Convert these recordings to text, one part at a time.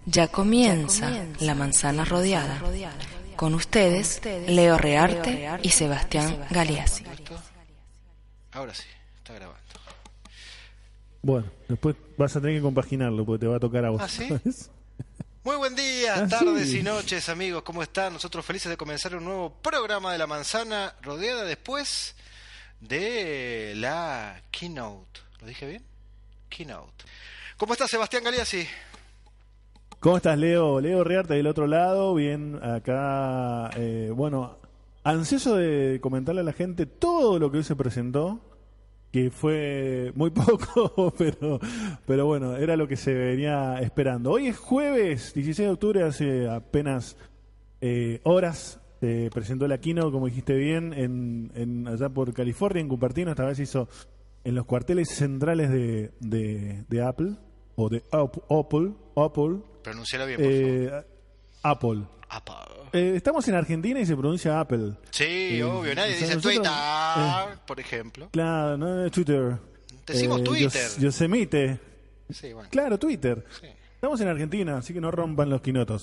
Ya comienza La Manzana Rodeada. Con ustedes, Leo Rearte y Sebastián Galeazzi. Ahora sí, está grabando. Bueno, después vas a tener que compaginarlo porque te va a tocar a vos. ¿Ah, sí? Muy buen día, tardes y noches, amigos. ¿Cómo están? Nosotros felices de comenzar un nuevo programa de La Manzana Rodeada después de la Keynote. ¿Lo dije bien? Keynote. ¿Cómo está Sebastián Galeazzi? ¿Cómo estás, Leo? Leo Rearte del otro lado, bien acá. Bueno, ansioso de comentarle a la gente todo lo que hoy se presentó, que fue muy poco, pero bueno, era lo que se venía esperando. Hoy es jueves, 16 de octubre, hace apenas horas se presentó la Keynote, como dijiste bien, en allá por California, en Cupertino. Esta vez hizo en los cuarteles centrales de Apple, o de Apple. Pronuncialo bien, por favor. Apple. Estamos en Argentina y se pronuncia Apple. Sí, obvio, nadie dice nosotros, Twitter, por ejemplo. Claro, no es Twitter. Decimos Twitter. Yosemite. Sí, bueno. Claro, Twitter. Sí. Estamos en Argentina, así que no rompan los quinotos.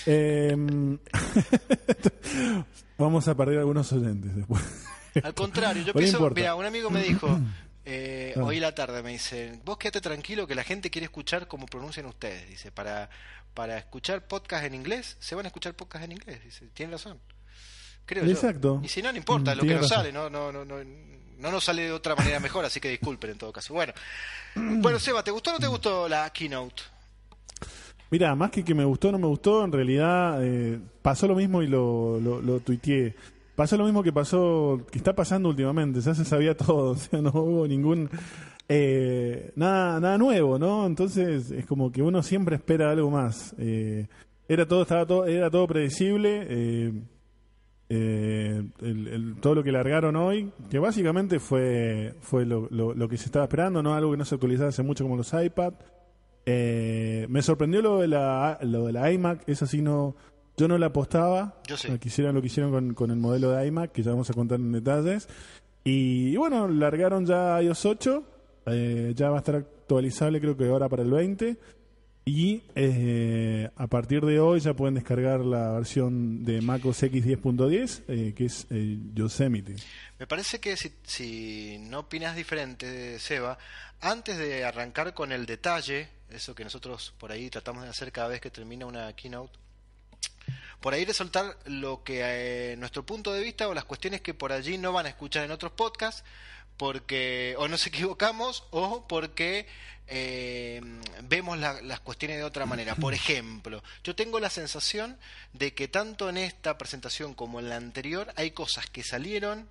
Vamos a perder algunos oyentes después. Al contrario, yo pienso, mira, un amigo me dijo, hoy la tarde me dice, vos quédate tranquilo que la gente quiere escuchar cómo pronuncian ustedes. Dice, para escuchar podcast en inglés, se van a escuchar podcast en inglés. Dice, tiene razón. Creo Exacto. yo. Y si no, no importa, lo que nos sale, no nos sale de otra manera mejor, así que disculpen en todo caso. Bueno, Seba, ¿te gustó o no te gustó la Keynote? Mira, más que me gustó o no me gustó, en realidad pasó lo mismo y lo tuiteé. Pasó lo mismo que está pasando últimamente, ya se sabía todo, o sea, no hubo ningún nada nuevo, ¿no? Entonces es como que uno siempre espera algo más. Era todo predecible. Todo lo que largaron hoy, que básicamente fue lo que se estaba esperando, no algo que no se actualizaba hace mucho como los iPad. Me sorprendió lo de la iMac, eso sí yo no la apostaba. Yo sí. Lo que hicieron con el modelo de iMac, que ya vamos a contar en detalles. Y bueno, largaron ya iOS 8, ya va a estar actualizable creo que ahora para el 20. Y a partir de hoy ya pueden descargar la versión de macOS X 10.10, que es Yosemite. Me parece que si no opinas diferente, Seba, antes de arrancar con el detalle, eso que nosotros por ahí tratamos de hacer cada vez que termina una keynote, por ahí resaltar lo que nuestro punto de vista o las cuestiones que por allí no van a escuchar en otros podcasts, porque o nos equivocamos o porque vemos las cuestiones de otra manera. Por ejemplo, yo tengo la sensación de que tanto en esta presentación como en la anterior hay cosas que salieron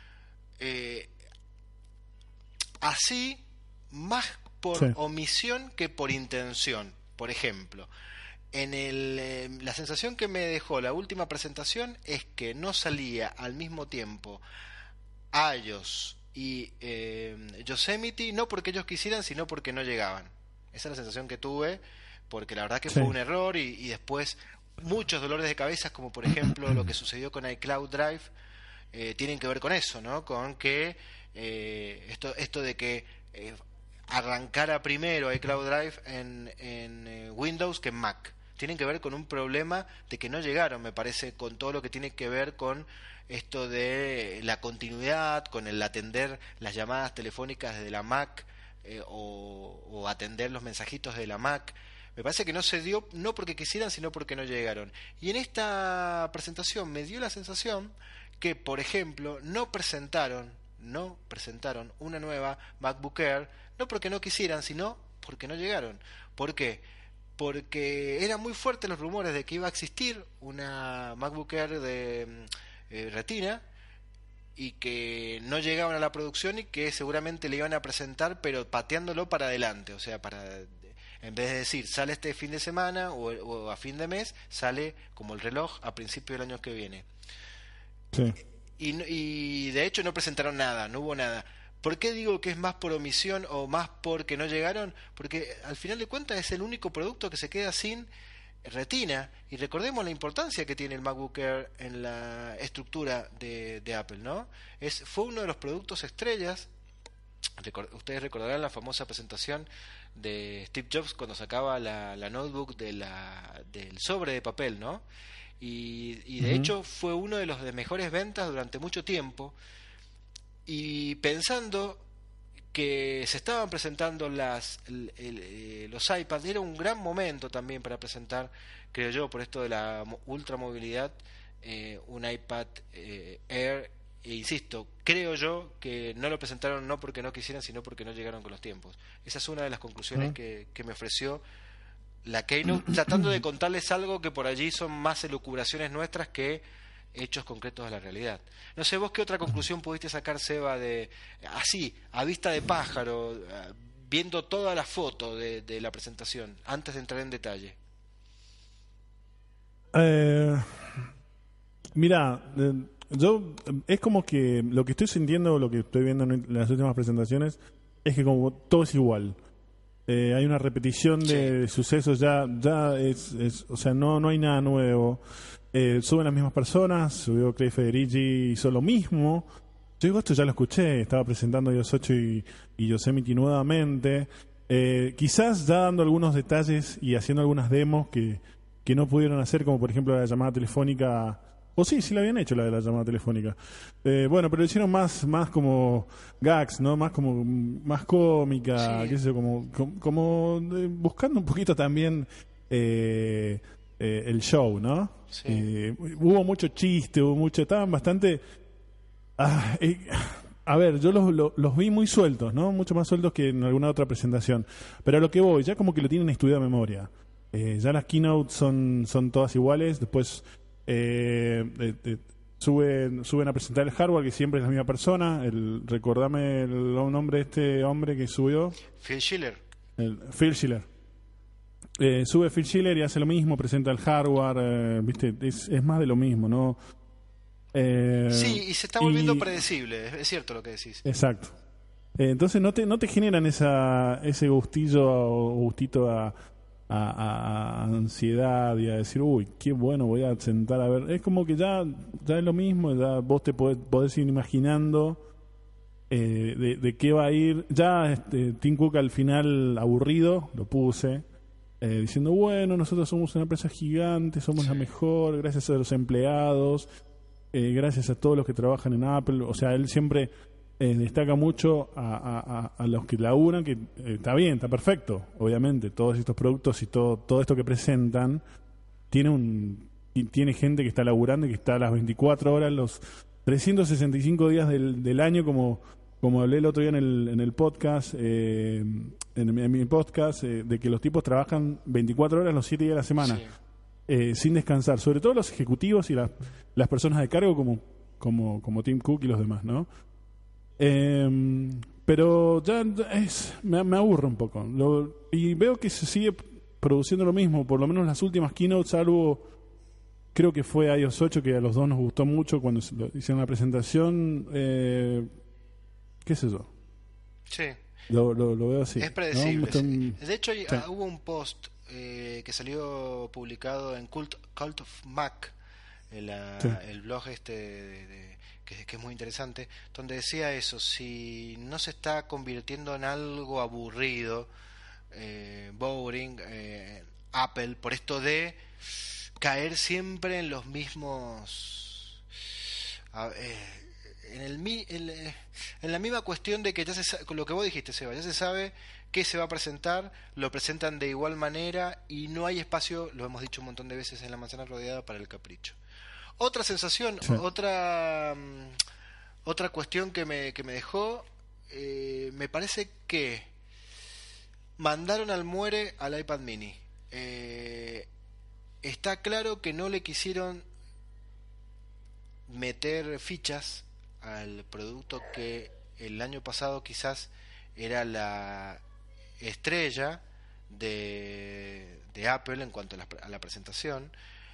así más por omisión que por intención. Por ejemplo, la sensación que me dejó la última presentación es que no salía al mismo tiempo iOS y Yosemite, no porque ellos quisieran, sino porque no llegaban. Esa es la sensación que tuve, porque la verdad que fue un error y después muchos dolores de cabeza, como por ejemplo lo que sucedió con iCloud Drive, tienen que ver con eso, ¿no? Con que esto de que arrancara primero iCloud Drive en Windows que en Mac. Tienen que ver con un problema de que no llegaron, me parece, con todo lo que tiene que ver con esto de la continuidad, con el atender las llamadas telefónicas desde la Mac o atender los mensajitos de la Mac. Me parece que no se dio, no porque quisieran, sino porque no llegaron. Y en esta presentación me dio la sensación que, por ejemplo, no presentaron una nueva MacBook Air, no porque no quisieran, sino porque no llegaron. ¿Por qué? Porque eran muy fuertes los rumores de que iba a existir una MacBook Air de Retina y que no llegaban a la producción y que seguramente le iban a presentar pero pateándolo para adelante, o sea, en vez de decir sale este fin de semana o a fin de mes, sale como el reloj a principio del año que viene. Sí. Y de hecho no presentaron nada, no hubo nada. ¿Por qué digo que es más por omisión o más porque no llegaron? Porque al final de cuentas es el único producto que se queda sin Retina, y recordemos la importancia que tiene el MacBook Air en la estructura de Apple, ¿no? Fue uno de los productos estrellas. Ustedes recordarán la famosa presentación de Steve Jobs cuando sacaba la notebook del sobre de papel, ¿no? Y de hecho fue uno de los de mejores ventas durante mucho tiempo. Y pensando que se estaban presentando los iPads, era un gran momento también para presentar, creo yo, por esto de la ultramovilidad, un iPad Air. E insisto, creo yo que no lo presentaron no porque no quisieran, sino porque no llegaron con los tiempos. Esa es una de las conclusiones que me ofreció la Keynote, tratando de contarles algo que por allí son más elucubraciones nuestras que hechos concretos de la realidad. No sé, vos qué otra conclusión pudiste sacar, Seba, así, a vista de pájaro, viendo toda la foto de la presentación, antes de entrar en detalle. Mira, yo es como que lo que estoy sintiendo, lo que estoy viendo en las últimas presentaciones, es que como todo es igual. Hay una repetición de sucesos, ya es, o sea, no hay nada nuevo. Suben las mismas personas, subió Craig Federici, hizo lo mismo. Yo digo, esto ya lo escuché, estaba presentando iOS 8 y Yosemite nuevamente. Quizás ya dando algunos detalles y haciendo algunas demos que no pudieron hacer, como por ejemplo la llamada telefónica. O sí la habían hecho la de la llamada telefónica. Bueno, pero lo hicieron más como gags, ¿no? Más cómica, qué sé yo, como buscando un poquito también el show, ¿no? Sí. Hubo mucho chiste, estaban bastante... a ver, yo los vi muy sueltos, ¿no? Mucho más sueltos que en alguna otra presentación. Pero a lo que voy, ya como que lo tienen estudiado de memoria. Ya las keynotes son todas iguales, después... suben a presentar el hardware, que siempre es la misma persona. Recordame el nombre de este hombre que subió. Phil Schiller. Phil Schiller. Sube Phil Schiller y hace lo mismo, presenta el hardware. Viste, es más de lo mismo, ¿no? Sí, y se está volviendo predecible, es cierto lo que decís. Exacto. Entonces no te generan ese gustito a ansiedad y a decir, uy, qué bueno, voy a sentar a ver. Es como que ya es lo mismo, ya vos te podés ir imaginando de qué va a ir. Ya Tim Cook al final, aburrido, lo puse, diciendo, bueno, nosotros somos una empresa gigante, somos la mejor, gracias a los empleados, gracias a todos los que trabajan en Apple. O sea, él siempre... destaca mucho a los que laburan, que está bien, está perfecto, obviamente, todos estos productos y todo esto que presentan tiene gente que está laburando y que está a las 24 horas, los 365 días del año, como hablé el otro día en el podcast, en mi podcast, de que los tipos trabajan 24 horas los 7 días de la semana, sin descansar, sobre todo los ejecutivos y las personas de cargo como Tim Cook y los demás, ¿no? Pero ya me aburre un poco y veo que se sigue produciendo lo mismo, por lo menos las últimas keynotes, salvo creo que fue iOS 8, que a los dos nos gustó mucho cuando hicieron la presentación. Qué sé yo, lo veo así, es predecible, ¿no? De hecho hubo un post que salió publicado en Cult of Mac, el blog que es muy interesante, donde decía eso: si no se está convirtiendo en algo aburrido, boring, Apple, por esto de caer siempre en los mismos, en la misma cuestión de que ya con lo que vos dijiste, Seba, ya se sabe qué se va a presentar, lo presentan de igual manera y no hay espacio, lo hemos dicho un montón de veces, en la manzana rodeada para el capricho. Otra sensación, otra cuestión que me dejó, me parece que mandaron al muere al iPad mini. Está claro que no le quisieron meter fichas al producto que el año pasado quizás era la estrella de Apple en cuanto a la presentación.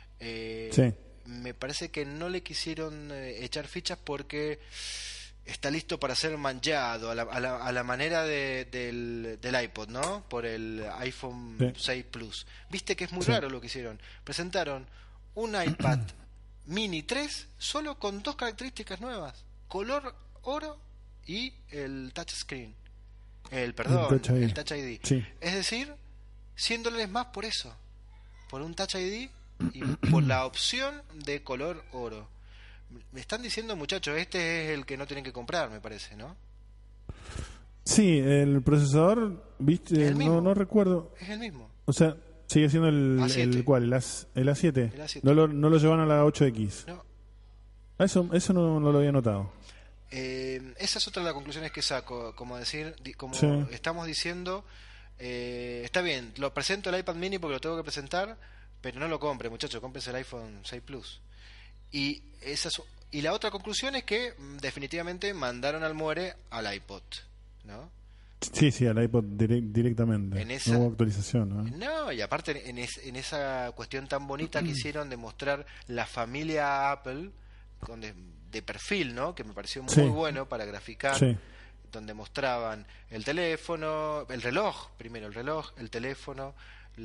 Me parece que no le quisieron echar fichas porque está listo para ser manchado a la manera del iPod, ¿no? Por el iPhone 6 Plus. Viste que es muy raro lo que hicieron. Presentaron un iPad Mini 3 solo con dos características nuevas: color oro y el touchscreen. el Touch ID. Sí. Es decir, $100 más por eso, por un Touch ID y por la opción de color oro. Me están diciendo, muchachos, este es el que no tienen que comprar, me parece, ¿no? Sí, el procesador, viste, no recuerdo. Es el mismo. O sea, sigue siendo el ¿cuál? El A7. El A7. No lo llevan a la 8X. No. Eso no lo había notado. Esa es otra de las conclusiones que saco, como estamos diciendo, está bien, lo presento el iPad mini porque lo tengo que presentar, pero no lo compre, muchachos, cómprense el iPhone 6 Plus. Y la otra conclusión es que definitivamente mandaron al muere al iPod, ¿no? Sí, al iPod directamente. No hubo actualización, ¿no? No, y aparte en esa cuestión tan bonita que hicieron de mostrar la familia Apple de perfil, ¿no? Que me pareció muy bueno para graficar, donde mostraban el teléfono, el reloj, el teléfono,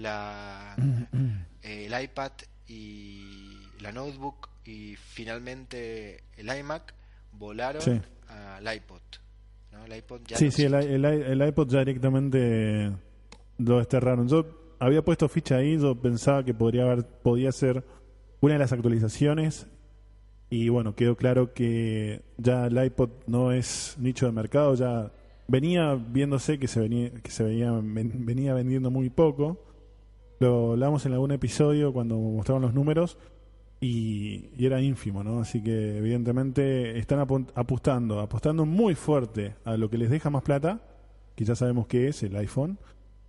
el iPad y la notebook, y finalmente el iMac volaron al iPod, ¿no? El iPod ya el iPod ya directamente lo desterraron. Yo había puesto ficha ahí, yo pensaba que podía ser una de las actualizaciones. Y bueno, quedó claro que ya el iPod no es nicho de mercado, ya venía viéndose que venía vendiendo muy poco. Lo hablamos en algún episodio cuando mostraban los números y era ínfimo, ¿no? Así que evidentemente están apostando muy fuerte a lo que les deja más plata, que ya sabemos que es el iPhone.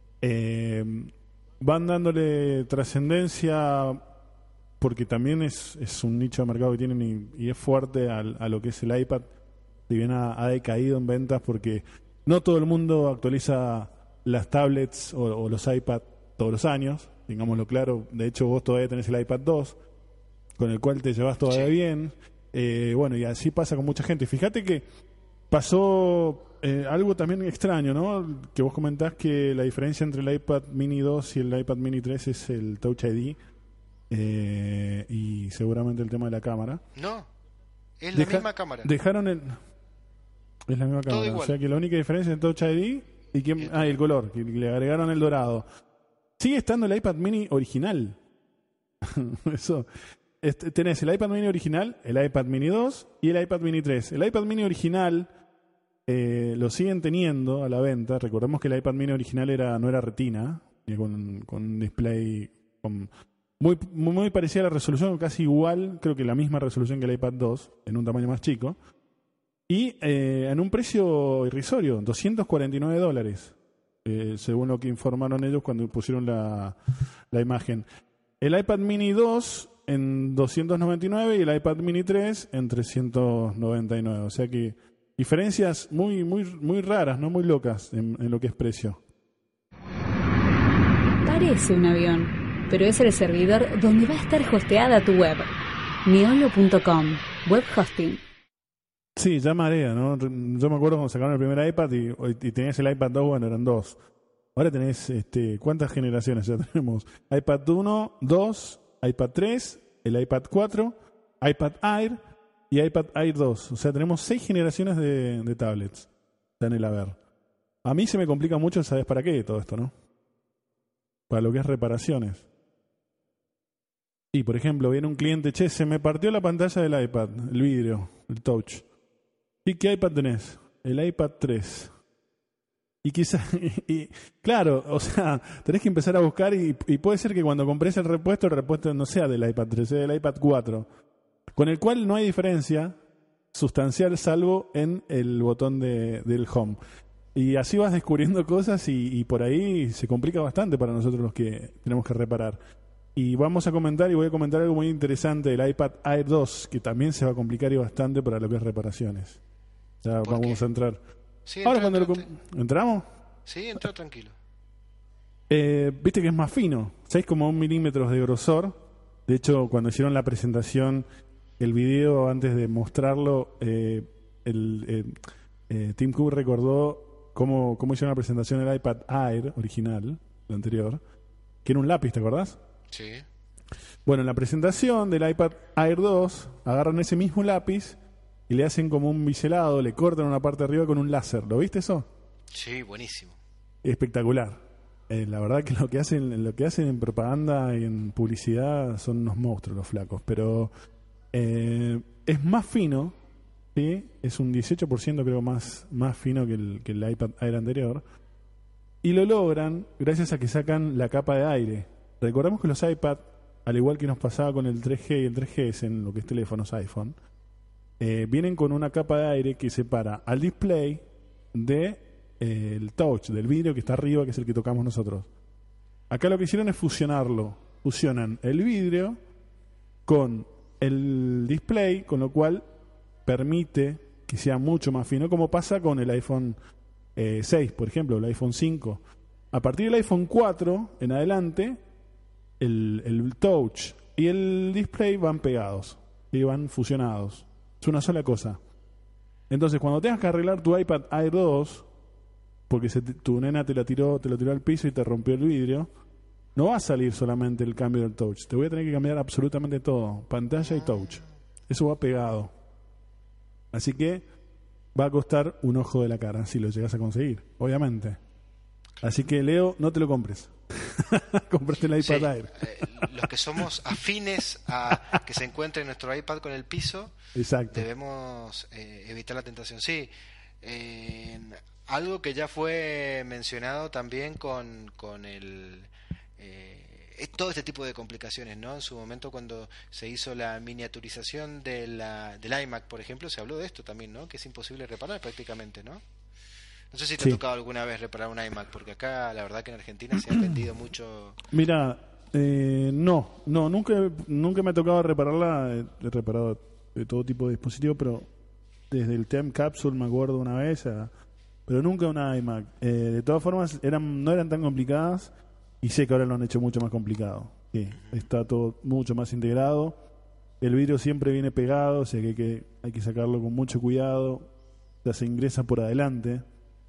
Van dándole trascendencia porque también es un nicho de mercado que tienen y es fuerte a lo que es el iPad. Si bien ha decaído en ventas porque no todo el mundo actualiza las tablets o los iPad todos los años, digámoslo claro. De hecho, vos todavía tenés el iPad 2, con el cual te llevas todavía bien. Bueno, y así pasa con mucha gente. Fíjate que pasó algo también extraño, ¿no? Que vos comentás que la diferencia entre el iPad Mini 2 y el iPad Mini 3 es el Touch ID. Y seguramente el tema de la cámara. No, es la misma cámara. Es la misma cámara. Igual. O sea que la única diferencia es el Touch ID y el color, que le agregaron el dorado. Sigue estando el iPad Mini original. Eso. Tenés el iPad Mini original, el iPad Mini 2 y el iPad Mini 3. El iPad Mini original lo siguen teniendo a la venta. Recordemos que el iPad Mini original no era retina, con un display muy parecida a la resolución, casi igual, creo que la misma resolución que el iPad 2, en un tamaño más chico. Y en un precio irrisorio, $249, según lo que informaron ellos cuando pusieron la imagen. El iPad Mini 2 en $299 y el iPad Mini 3 en $399. O sea que diferencias muy raras, no muy locas en lo que es precio. Parece un avión, pero es el servidor donde va a estar hosteada tu web. Miolo.com, web hosting. Sí, ya marea, ¿no? Yo me acuerdo cuando sacaron el primer iPad y tenías el iPad 2, bueno, eran dos. Ahora tenés, ¿cuántas generaciones ya tenemos? iPad 1, 2, iPad 3, el iPad 4, iPad Air y iPad Air 2. O sea, tenemos 6 generaciones de tablets. Está en el haber. A mí se me complica mucho, ¿sabes para qué todo esto, no? Para lo que es reparaciones. Y, por ejemplo, viene un cliente, se me partió la pantalla del iPad, el vidrio, el touch. ¿Y qué iPad tenés? El iPad 3. Y quizás, claro, o sea, tenés que empezar a buscar y puede ser que cuando compres el repuesto no sea del iPad 3, sea del iPad 4. Con el cual no hay diferencia sustancial salvo en el botón del Home. Y así vas descubriendo cosas y por ahí se complica bastante para nosotros los que tenemos que reparar. Y voy a comentar algo muy interesante del iPad Air 2, que también se va a complicar y bastante para lo que es reparaciones. Ya vamos a entrar. Sí, ahora cuando ¿entramos? Sí, entra tranquilo. Viste que es más fino, 6,1 milímetros de grosor. De hecho, cuando hicieron la presentación, el video antes de mostrarlo, Tim Cook recordó cómo hicieron la presentación del iPad Air original, el anterior, que era un lápiz, ¿te acordás? Sí. Bueno, en la presentación del iPad Air 2 agarran ese mismo lápiz y le hacen como un biselado, le cortan una parte de arriba con un láser. ¿Lo viste eso? Sí, buenísimo. Espectacular. La verdad que lo que hacen en propaganda y en publicidad son unos monstruos los flacos, pero es más fino, ¿sí? Es un 18% creo más fino que el iPad Air anterior, y lo logran gracias a que sacan la capa de aire. Recordemos que los iPad, al igual que nos pasaba con el 3G y el 3GS en lo que es teléfonos iPhone, vienen con una capa de aire que separa al display de el touch, del vidrio que está arriba, que es el que tocamos nosotros. Acá lo que hicieron es fusionarlo. Fusionan el vidrio con el display, con lo cual permite que sea mucho más fino, como pasa con el iPhone 6, por ejemplo, el iPhone 5. A partir del iPhone 4 en adelante, el touch y el display van pegados y van fusionados. Es una sola cosa. Entonces, cuando tengas que arreglar tu iPad Air 2, porque tu nena te lo tiró al piso y te rompió el vidrio, no va a salir solamente el cambio del touch. Te voy a tener que cambiar absolutamente todo, pantalla y touch. Eso va pegado. Así que va a costar un ojo de la cara si lo llegas a conseguir, obviamente. Así que, Leo, no te lo compres. Compraste el iPad Air. Los que somos afines a que se encuentre nuestro iPad con el piso, exacto, debemos evitar la tentación. Sí, algo que ya fue mencionado también con el todo este tipo de complicaciones, ¿no? En su momento, cuando se hizo la miniaturización del iMac, por ejemplo, se habló de esto también, ¿no? Que es imposible reparar prácticamente, ¿no? No sé si te ha tocado alguna vez reparar un iMac, porque acá la verdad que en Argentina se ha vendido mucho. Mira, nunca me ha tocado repararla. He reparado de todo tipo de dispositivos, pero desde el Time Capsule me acuerdo una vez, pero nunca una iMac. De todas formas, no eran tan complicadas, y sé que ahora lo han hecho mucho más complicado. Sí, está todo mucho más integrado. El vidrio siempre viene pegado, o sea que hay que sacarlo con mucho cuidado. Ya se ingresa por adelante.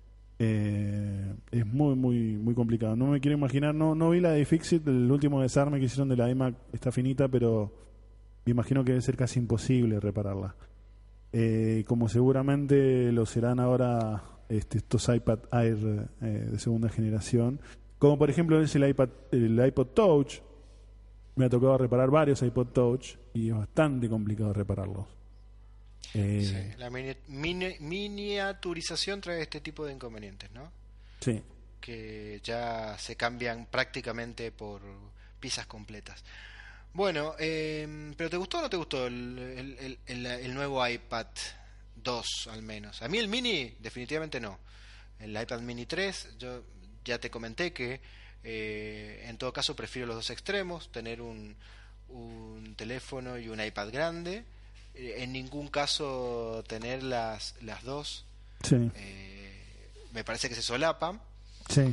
Es muy, muy, muy complicado. No me quiero imaginar, no vi la de iFixit, el último desarme que hicieron de la iMac está finita, pero me imagino que debe ser casi imposible repararla. Como seguramente lo serán ahora estos iPad Air de segunda generación, como por ejemplo es el iPod Touch. Me ha tocado reparar varios iPod Touch y es bastante complicado repararlos. Sí, la miniaturización trae este tipo de inconvenientes, ¿no? Sí. Que ya se cambian prácticamente por piezas completas. Bueno, ¿pero te gustó o no te gustó el nuevo iPad 2 al menos? A mí el mini definitivamente no. El iPad mini 3, yo ya te comenté que en todo caso prefiero los dos extremos, tener un teléfono y un iPad grande. En ningún caso tener las dos. Sí. Me parece que se solapan. Sí.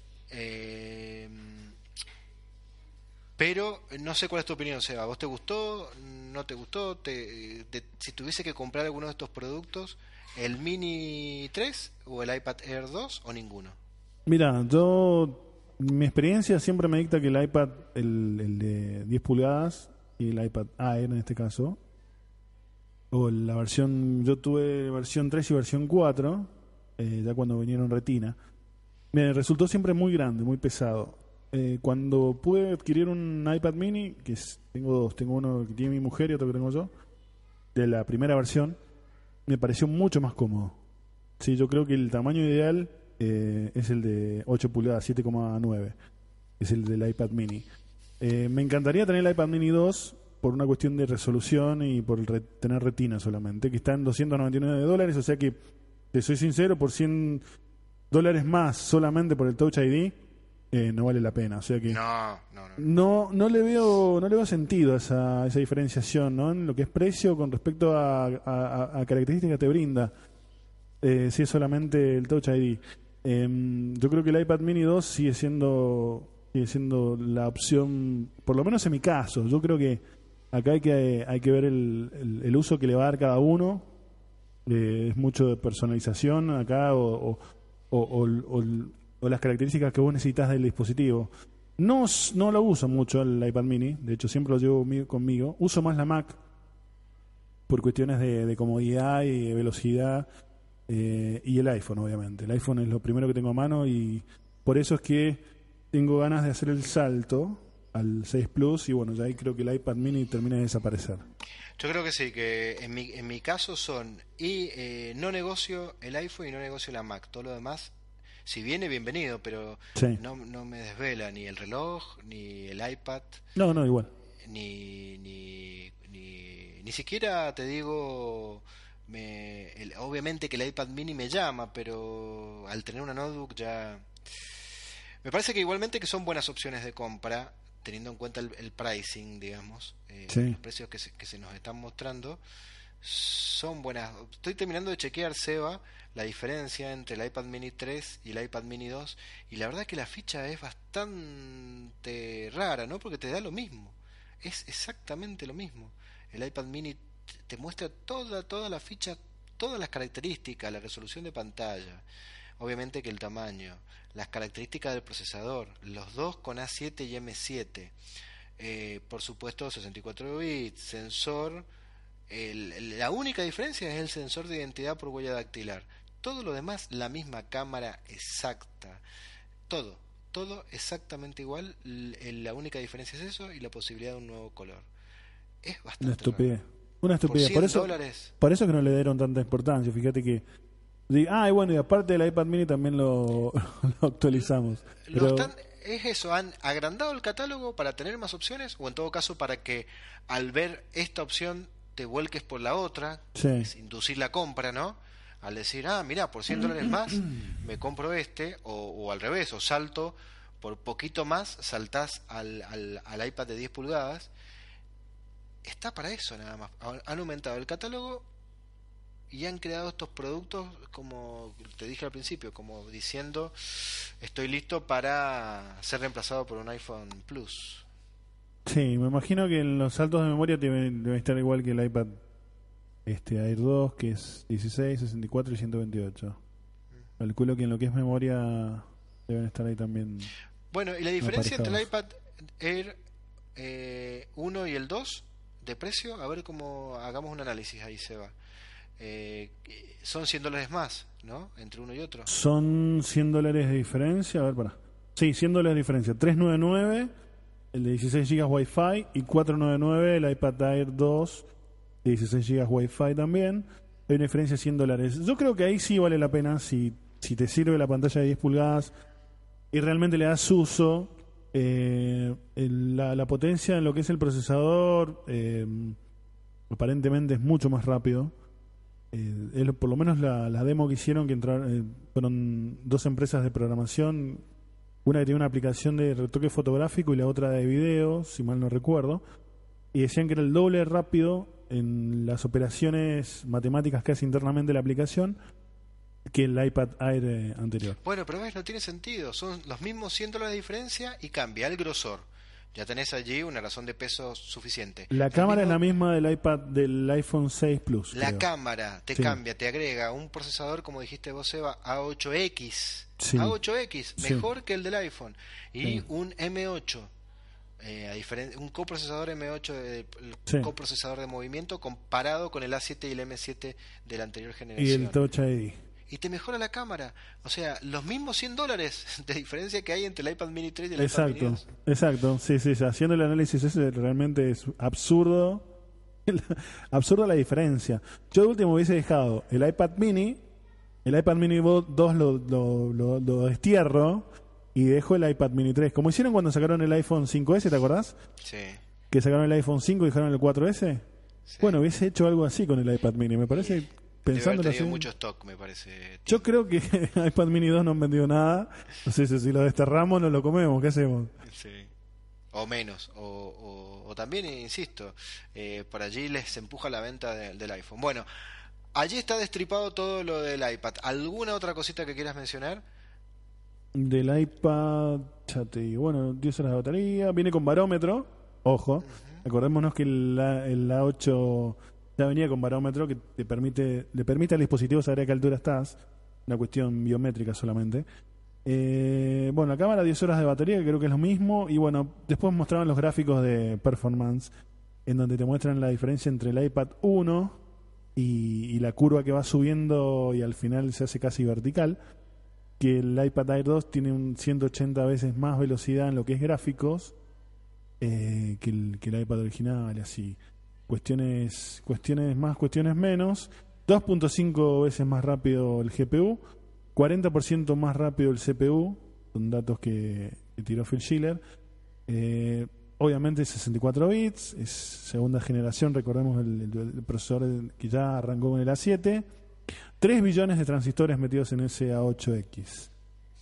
Pero no sé cuál es tu opinión, Seba. ¿Vos te gustó? ¿No te gustó? Si tuviese que comprar alguno de estos productos, ¿el Mini 3 o el iPad Air 2 o ninguno? Mira, mi experiencia siempre me dicta que el iPad, el de 10 pulgadas y el iPad Air en este caso, o la versión, yo tuve versión 3 y versión 4, ya cuando vinieron Retina, me resultó siempre muy grande, muy pesado. Cuando pude adquirir un iPad mini, tengo dos, tengo uno que tiene mi mujer y otro que tengo yo, de la primera versión, me pareció mucho más cómodo. Sí, yo creo que el tamaño ideal es el de 8 pulgadas, 7,9, es el del iPad mini. Me encantaría tener el iPad mini 2 por una cuestión de resolución y por tener Retina solamente, que está en $299, o sea que, te soy sincero, por $100 más solamente por el Touch ID, no vale la pena. O sea que no le veo sentido a esa diferenciación, ¿no? En lo que es precio con respecto a características que te brinda, si es solamente el Touch ID. Yo creo que el iPad mini 2 sigue siendo la opción, por lo menos en mi caso. Yo creo que acá hay que ver el uso que le va a dar cada uno. Es mucho de personalización acá o las características que vos necesitas del dispositivo. No lo uso mucho el iPad mini, de hecho siempre lo llevo conmigo. Uso más la Mac por cuestiones de comodidad y de velocidad. y el iPhone, obviamente. El iPhone es lo primero que tengo a mano y por eso es que tengo ganas de hacer el salto al 6 Plus y bueno, ya ahí creo que el iPad mini termina de desaparecer. Yo creo que sí, que en mi caso son no negocio el iPhone y no negocio la Mac. Todo lo demás, si viene, bienvenido, pero Sí. no me desvela ni el reloj, ni el iPad, No, igual. ni siquiera te digo, obviamente que el iPad mini me llama, pero al tener una notebook ya... Me parece que igualmente que son buenas opciones de compra, teniendo en cuenta el pricing, digamos, Sí. los precios que se nos están mostrando, son buenas. Estoy terminando de chequear, Seba, la diferencia entre el iPad mini 3 y el iPad mini 2, y la verdad que la ficha es bastante rara, ¿no? Porque te da lo mismo, es exactamente lo mismo. El iPad mini te muestra toda la ficha, todas las características, la resolución de pantalla, obviamente que el tamaño, las características del procesador, los dos con A7 y M7, por supuesto 64 bits, sensor, la única diferencia es el sensor de identidad por huella dactilar. Todo lo demás, la misma cámara exacta, todo exactamente igual. La única diferencia es eso y la posibilidad de un nuevo color. Es bastante Una estupidez. raro. Una estupidez. Por eso, $100. por eso que no le dieron tanta importancia. Fíjate que... y bueno, y aparte del iPad mini también lo actualizamos. Pero... Es eso, han agrandado el catálogo para tener más opciones, o en todo caso para que al ver esta opción te vuelques por la otra, Sí. es inducir la compra, ¿no? Al decir, mira, por $100 más me compro o al revés, o salto por poquito más, saltás al iPad de 10 pulgadas. Está para eso nada más. Han aumentado el catálogo y han creado estos productos, como te dije al principio, como diciendo, estoy listo para ser reemplazado por un iPhone Plus. Sí, me imagino que en los saltos de memoria debe estar igual que el iPad Air 2, que es 16, 64 y 128. Calculo que en lo que es memoria deben estar ahí también. Bueno, y la diferencia entre el aparejados. iPad Air 1 y el 2 de precio, a ver cómo hagamos un análisis ahí, Seba. Son $100 más, ¿no? Entre uno y otro. Son $100 de diferencia. A ver, pará. Sí, $100 de diferencia. 399 el de 16 GB Wi-Fi y 499 el iPad Air 2 de 16 GB Wi-Fi también. Hay una diferencia de $100. Yo creo que ahí sí vale la pena si te sirve la pantalla de 10 pulgadas y realmente le das uso. La potencia en lo que es el procesador aparentemente es mucho más rápido. Por lo menos la demo que hicieron, que fueron dos empresas de programación, una que tiene una aplicación de retoque fotográfico y la otra de video, si mal no recuerdo, y decían que era el doble rápido en las operaciones matemáticas que hace internamente la aplicación que el iPad Air anterior. Bueno, pero ves, no tiene sentido. Son los mismos $100 de diferencia y cambia el grosor. Ya tenés allí una razón de peso suficiente. La cámara es la misma del iPhone 6 Plus. La creo. cámara te cambia, te agrega un procesador, como dijiste vos, Eva, A8X. Sí. A8X, mejor Sí. que el del iPhone. Y Sí. un M8. Un coprocesador M8, el Sí. coprocesador de movimiento comparado con el A7 y el M7 de la anterior Y generación. el Touch ID. Y te mejora la cámara. O sea, los mismos $100 de diferencia que hay entre el iPad mini 3 y el iPad mini 2. Exacto. Sí. Haciendo el análisis ese realmente es absurdo. Absurda la diferencia. Yo de último hubiese dejado el iPad mini 2 lo destierro y dejo el iPad mini 3. Como hicieron cuando sacaron el iPhone 5S, ¿te acordás? Sí. Que sacaron el iPhone 5 y dejaron el 4S. Sí. Bueno, hubiese hecho algo así con el iPad mini. Me parece, Debe haber pensándolo tenido así. mucho stock, me parece. Yo creo que iPad mini 2 no han vendido nada. No sé si lo desterramos no lo comemos. ¿Qué hacemos? Sí. O menos. O también, insisto, por allí les empuja la venta del iPhone. Bueno, allí está destripado todo lo del iPad. ¿Alguna otra cosita que quieras mencionar? Del iPad, ya te digo, bueno, 10 horas de batería. Viene con barómetro. Ojo. Acordémonos que el A8 ya venía con barómetro que le permite al dispositivo saber a qué altura estás. Una cuestión biométrica solamente. Bueno, la cámara 10 horas de batería, que creo que es lo mismo. Y bueno, después mostraban los gráficos de performance, en donde te muestran la diferencia entre el iPad 1 y la curva que va subiendo y al final se hace casi vertical, que el iPad Air 2 tiene un 180 veces más velocidad en lo que es gráficos que el iPad original, así. Cuestiones más, cuestiones menos. 2.5 veces más rápido el GPU, 40% más rápido el CPU, son datos que tiró Phil Schiller. Obviamente 64 bits, es segunda generación, recordemos el procesador que ya arrancó con el A7. 3 billones de transistores metidos en ese A8X.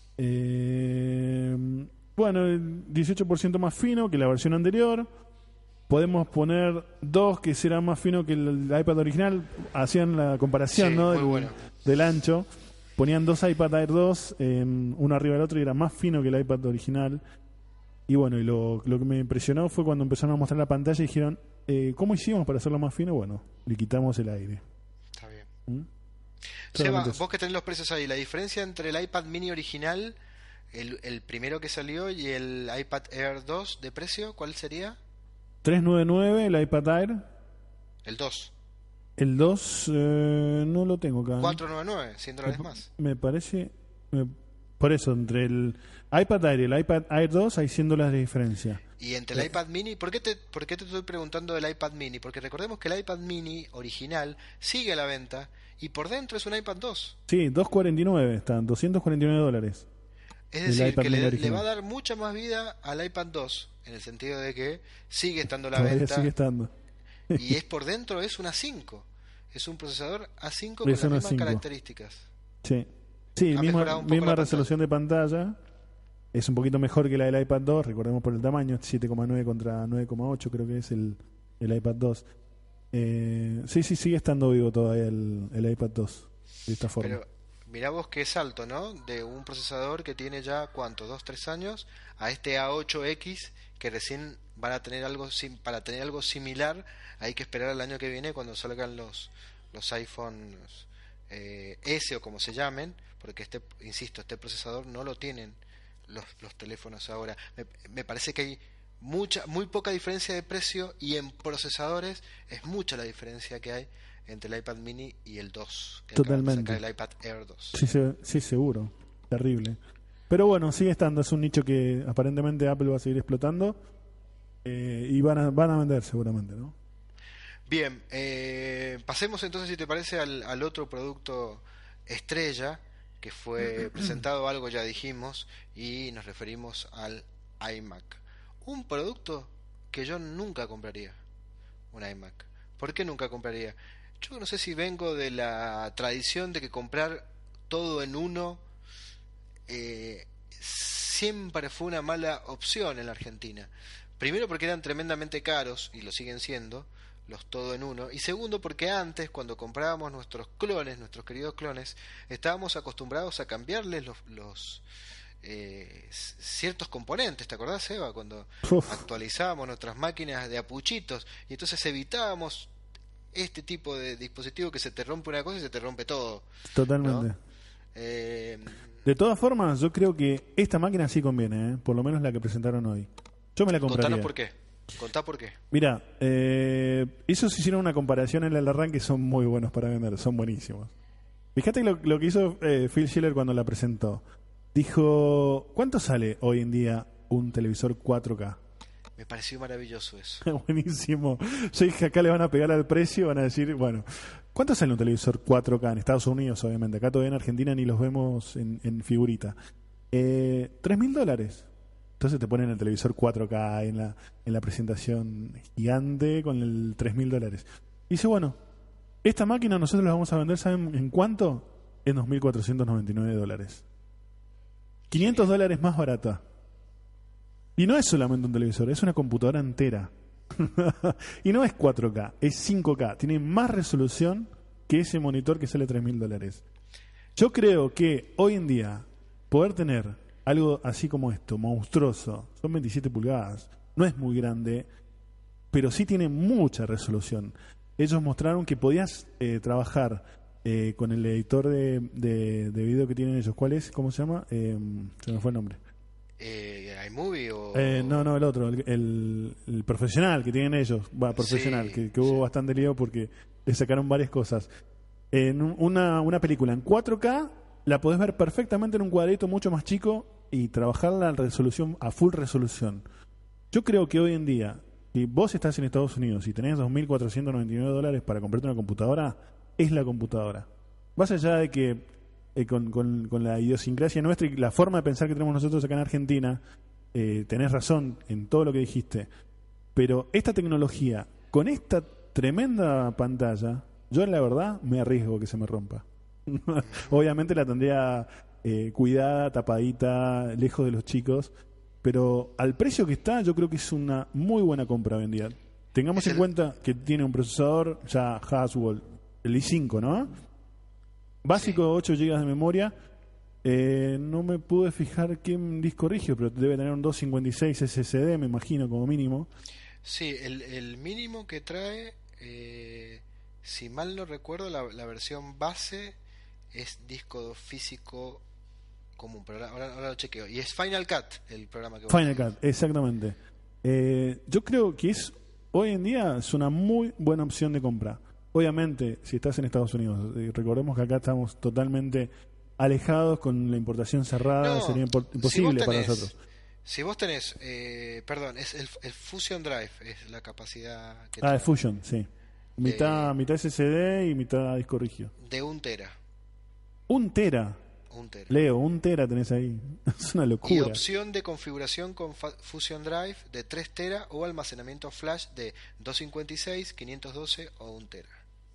Bueno, el 18% más fino que la versión anterior. Podemos poner 2 que será más fino que el iPad original. Hacían la comparación, sí, ¿no? Del ancho. Ponían 2 iPad Air 2, uno arriba del otro, y era más fino que el iPad original. Y bueno, y lo que me impresionó fue cuando empezaron a mostrar la pantalla y dijeron, ¿cómo hicimos para hacerlo más fino? Bueno, le quitamos el aire. Está bien. Seba, vos que tenés los precios ahí, la diferencia entre el iPad mini original, el primero que salió, y el iPad Air 2 de precio, ¿cuál sería? $399 el iPad Air. El 2. El 2 no lo tengo acá. $499, $100 más. Me parece... por eso, entre el iPad Air y el iPad Air 2 hay $100 de diferencia. Y entre el iPad mini, ¿por qué te estoy preguntando del iPad mini? Porque recordemos que el iPad mini original sigue a la venta y por dentro es un iPad 2. Sí, $249 están, $249. Es decir, que le va a dar mucha más vida al iPad 2, en el sentido de que sigue estando a la venta. Sigue estando. Y es por dentro, es un A5. Es un procesador A5 con las mismas características. Sí. Sí, misma resolución de pantalla. Es un poquito mejor que la del iPad 2, recordemos por el tamaño, 7,9 contra 9,8 creo que es el iPad 2. Sí, sigue estando vivo todavía el iPad 2, de esta forma. Pero mirá vos qué salto, ¿no? De un procesador que tiene ya, ¿cuánto? 2-3 años, a este A8X, que recién van a tener para tener algo similar, hay que esperar al año que viene cuando salgan los iPhones S o como se llamen, porque este procesador no lo tienen los teléfonos ahora. Me parece que hay muy poca diferencia de precio, y en procesadores es mucha la diferencia que hay entre el iPad mini y el 2, que totalmente. sacar el iPad Air 2. Sí, seguro. Terrible. Pero bueno, sigue estando, es un nicho que aparentemente Apple va a seguir explotando, y van a vender seguramente, ¿no? Bien, pasemos entonces, si te parece, al otro producto estrella que fue presentado, algo ya dijimos, y nos referimos al iMac. Un producto que yo nunca compraría, un iMac. ¿Por qué nunca compraría? Yo no sé si vengo de la tradición de que comprar todo en uno siempre fue una mala opción en la Argentina. Primero porque eran tremendamente caros, y lo siguen siendo, los todo en uno, y segundo porque antes, cuando comprábamos nuestros queridos clones, estábamos acostumbrados a cambiarles los ciertos componentes. ¿Te acordás, Eva? Cuando actualizábamos nuestras máquinas de apuchitos, y entonces evitábamos este tipo de dispositivo que se te rompe una cosa y se te rompe todo. Totalmente, ¿no? De todas formas, yo creo que esta máquina sí conviene, por lo menos la que presentaron hoy. Yo me la compraría. Contanos por qué. Contá por qué. Mira, ellos hicieron una comparación en el arranque, son muy buenos para vender, son buenísimos. Fíjate lo que hizo Phil Schiller cuando la presentó. Dijo, ¿cuánto sale hoy en día un televisor 4K? Me pareció maravilloso eso. Buenísimo. Yo dije, acá le van a pegar al precio, van a decir, bueno, ¿cuánto sale un televisor 4K en Estados Unidos, obviamente? Acá todavía en Argentina ni los vemos en figurita. $3,000. Entonces te ponen el televisor 4K en la presentación gigante con el $3,000. Y dice, bueno, esta máquina nosotros la vamos a vender, ¿saben en cuánto? En $2,499. $500 más barata. Y no es solamente un televisor, es una computadora entera. Y no es 4K, es 5K. Tiene más resolución que ese monitor que sale $3,000. Yo creo que hoy en día poder tener algo así como esto, monstruoso, son 27 pulgadas, no es muy grande, pero sí tiene mucha resolución. Ellos mostraron que podías trabajar con el editor de video que tienen ellos. ¿Cuál es? ¿Cómo se llama? Se me fue el nombre. ¿iMovie o...? No, el otro, el profesional que tienen ellos, profesional, sí, que hubo bastante lío porque Le sacaron varias cosas. En una película en 4K la podés ver perfectamente en un cuadrito mucho más chico y trabajarla a full resolución. Yo creo que hoy en día, si vos estás en Estados Unidos y tenés $2.499 para comprarte una computadora, es la computadora. Más allá de que con la idiosincrasia nuestra y la forma de pensar que tenemos nosotros acá en Argentina, tenés razón en todo lo que dijiste, pero esta tecnología, con esta tremenda pantalla, yo la verdad me arriesgo que se me rompa. Obviamente la tendría cuidada, tapadita, lejos de los chicos, pero al precio que está yo creo que es una muy buena compra hoy en día. Tengamos en cuenta que tiene un procesador ya Haswell, el i5, ¿no? Básico, sí. 8 GB de memoria. No me pude fijar qué disco rígido, pero debe tener un 256 SSD, me imagino, como mínimo. Sí, el mínimo que trae, si mal no recuerdo, la versión base es disco físico común, pero ahora lo chequeo. Y es Final Cut el programa que Final Cut, exactamente. Yo creo que hoy en día es una muy buena opción de compra. Obviamente, si estás en Estados Unidos, recordemos que acá estamos totalmente alejados con la importación cerrada, sería imposible para nosotros. Si vos tenés, perdón, es el Fusion Drive, es la capacidad que el Fusion, sí. Mitad SSD y mitad disco rígido. De 1 tera. 1 tera. 1 tera. Leo, 1 tera tenés ahí. Es una locura. Y opción de configuración con Fusion Drive de 3 tera o almacenamiento flash de 256, 512 o 1 tera.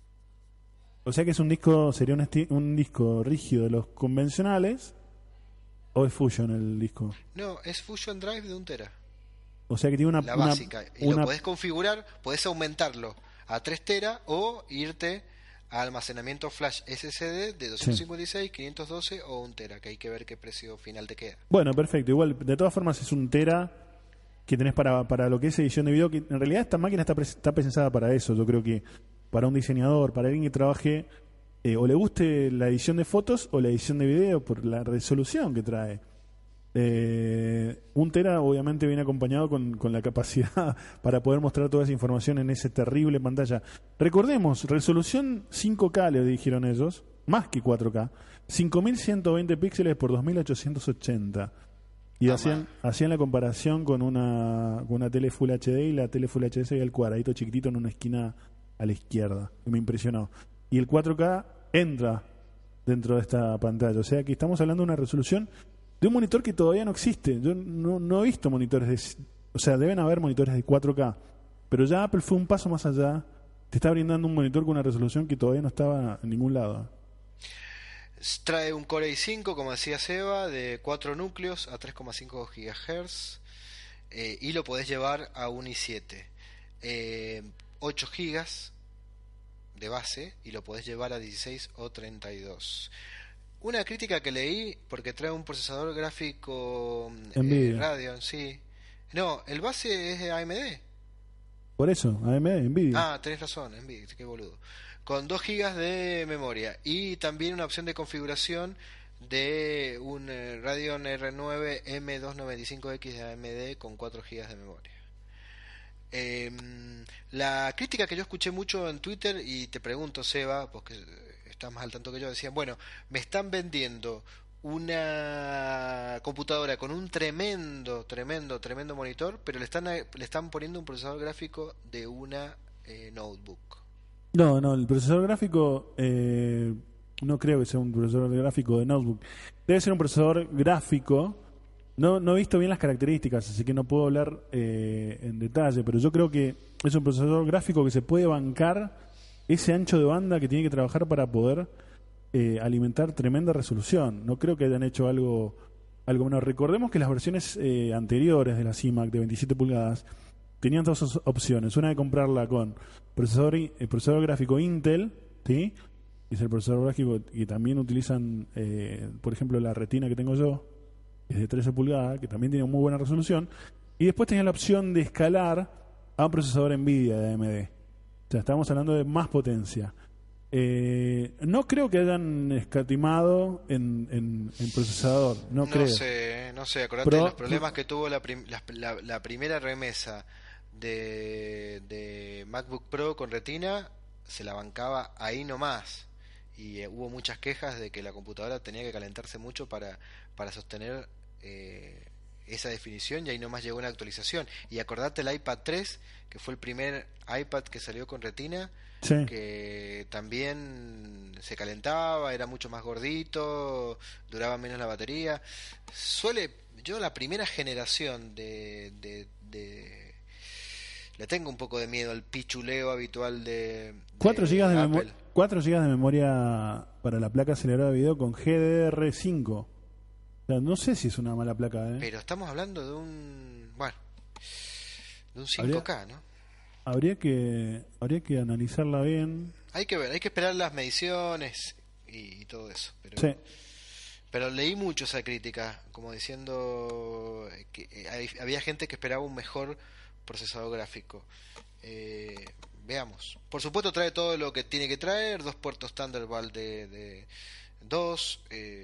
O sea que es un disco, sería un disco rígido de los convencionales, ¿o es Fusion el disco? No, es Fusion Drive de 1 tera. O sea que tiene la básica. Y lo podés configurar, podés aumentarlo a 3 tera o irte a almacenamiento flash SSD de 256, 512 o 1 tera, que hay que ver qué precio final te queda. Bueno, perfecto. Igual, de todas formas es 1 tera que tenés para lo que es edición de video, que en realidad esta máquina está pensada para eso. Yo creo que para un diseñador, para alguien que trabaje o le guste la edición de fotos o la edición de video por la resolución que trae. 1 tera obviamente viene acompañado con la capacidad para poder mostrar toda esa información en esa terrible pantalla. Recordemos, resolución 5K le dijeron ellos, más que 4K, 5120 píxeles por 2880. Y hacían la comparación con una tele Full HD, y la tele Full HD se veía el cuadradito chiquitito en una esquina a la izquierda. Me impresionó. Y el 4K entra dentro de esta pantalla. O sea que estamos hablando de una resolución de un monitor que todavía no existe. Yo no he visto monitores o sea, deben haber monitores de 4K, pero ya Apple fue un paso más allá. Te está brindando un monitor con una resolución que todavía no estaba en ningún lado. Trae un Core i5, como decía Seba, de 4 núcleos a 3,5 GHz, y lo podés llevar a un i7. 8 GB de base, y lo podés llevar a 16 o 32. Una crítica que leí, porque trae un procesador gráfico Radeon, sí. No, el base es de AMD. Por eso, AMD, Nvidia. Tenés razón, Nvidia, qué boludo. Con 2 GB de memoria y también una opción de configuración de un Radeon R9 M295X de AMD con 4 GB de memoria. La crítica que yo escuché mucho en Twitter, y te pregunto, Seba, porque estás más al tanto que yo, decían, bueno, me están vendiendo una computadora con un tremendo monitor, pero le están poniendo un procesador gráfico de una notebook. No, el procesador gráfico no creo que sea un procesador gráfico de notebook. Debe ser un procesador gráfico. No he visto bien las características, así que no puedo hablar en detalle, pero yo creo que es un procesador gráfico que se puede bancar ese ancho de banda que tiene que trabajar para poder alimentar tremenda resolución. No creo que hayan hecho algo menor. Recordemos que las versiones anteriores de la iMac de 27 pulgadas tenían dos opciones. Una de comprarla con procesador gráfico Intel, ¿sí? Es el procesador gráfico que también utilizan, por ejemplo, la Retina que tengo yo, es de 13 pulgadas, que también tiene muy buena resolución. Y después tenía la opción de escalar a un procesador Nvidia de AMD. O sea, estamos hablando de más potencia. No creo que hayan escatimado en procesador. No creo. No sé. Acordate de los problemas que tuvo la primera remesa de MacBook Pro con Retina. se la bancaba ahí nomás. Y hubo muchas quejas de que la computadora tenía que calentarse mucho para sostener esa definición, y ahí nomás llegó una actualización. Y acordate el iPad 3, que fue el primer iPad que salió con retina, sí, que también se calentaba, era mucho más gordito, duraba menos la batería. Yo la primera generación le tengo un poco de miedo al pichuleo habitual de 4 GB de Apple. 4 GB de memoria para la placa acelerada de video con GDR5. O sea, no sé si es una mala placa, Pero estamos hablando de un 5K, ¿no? Habría que analizarla bien. Hay que ver, hay que esperar las mediciones y todo eso. Sí. Pero leí mucho esa crítica, como diciendo que había gente que esperaba un mejor procesador gráfico. Veamos. Por supuesto trae todo lo que tiene que traer, 2 puertos Thunderbolt de 2,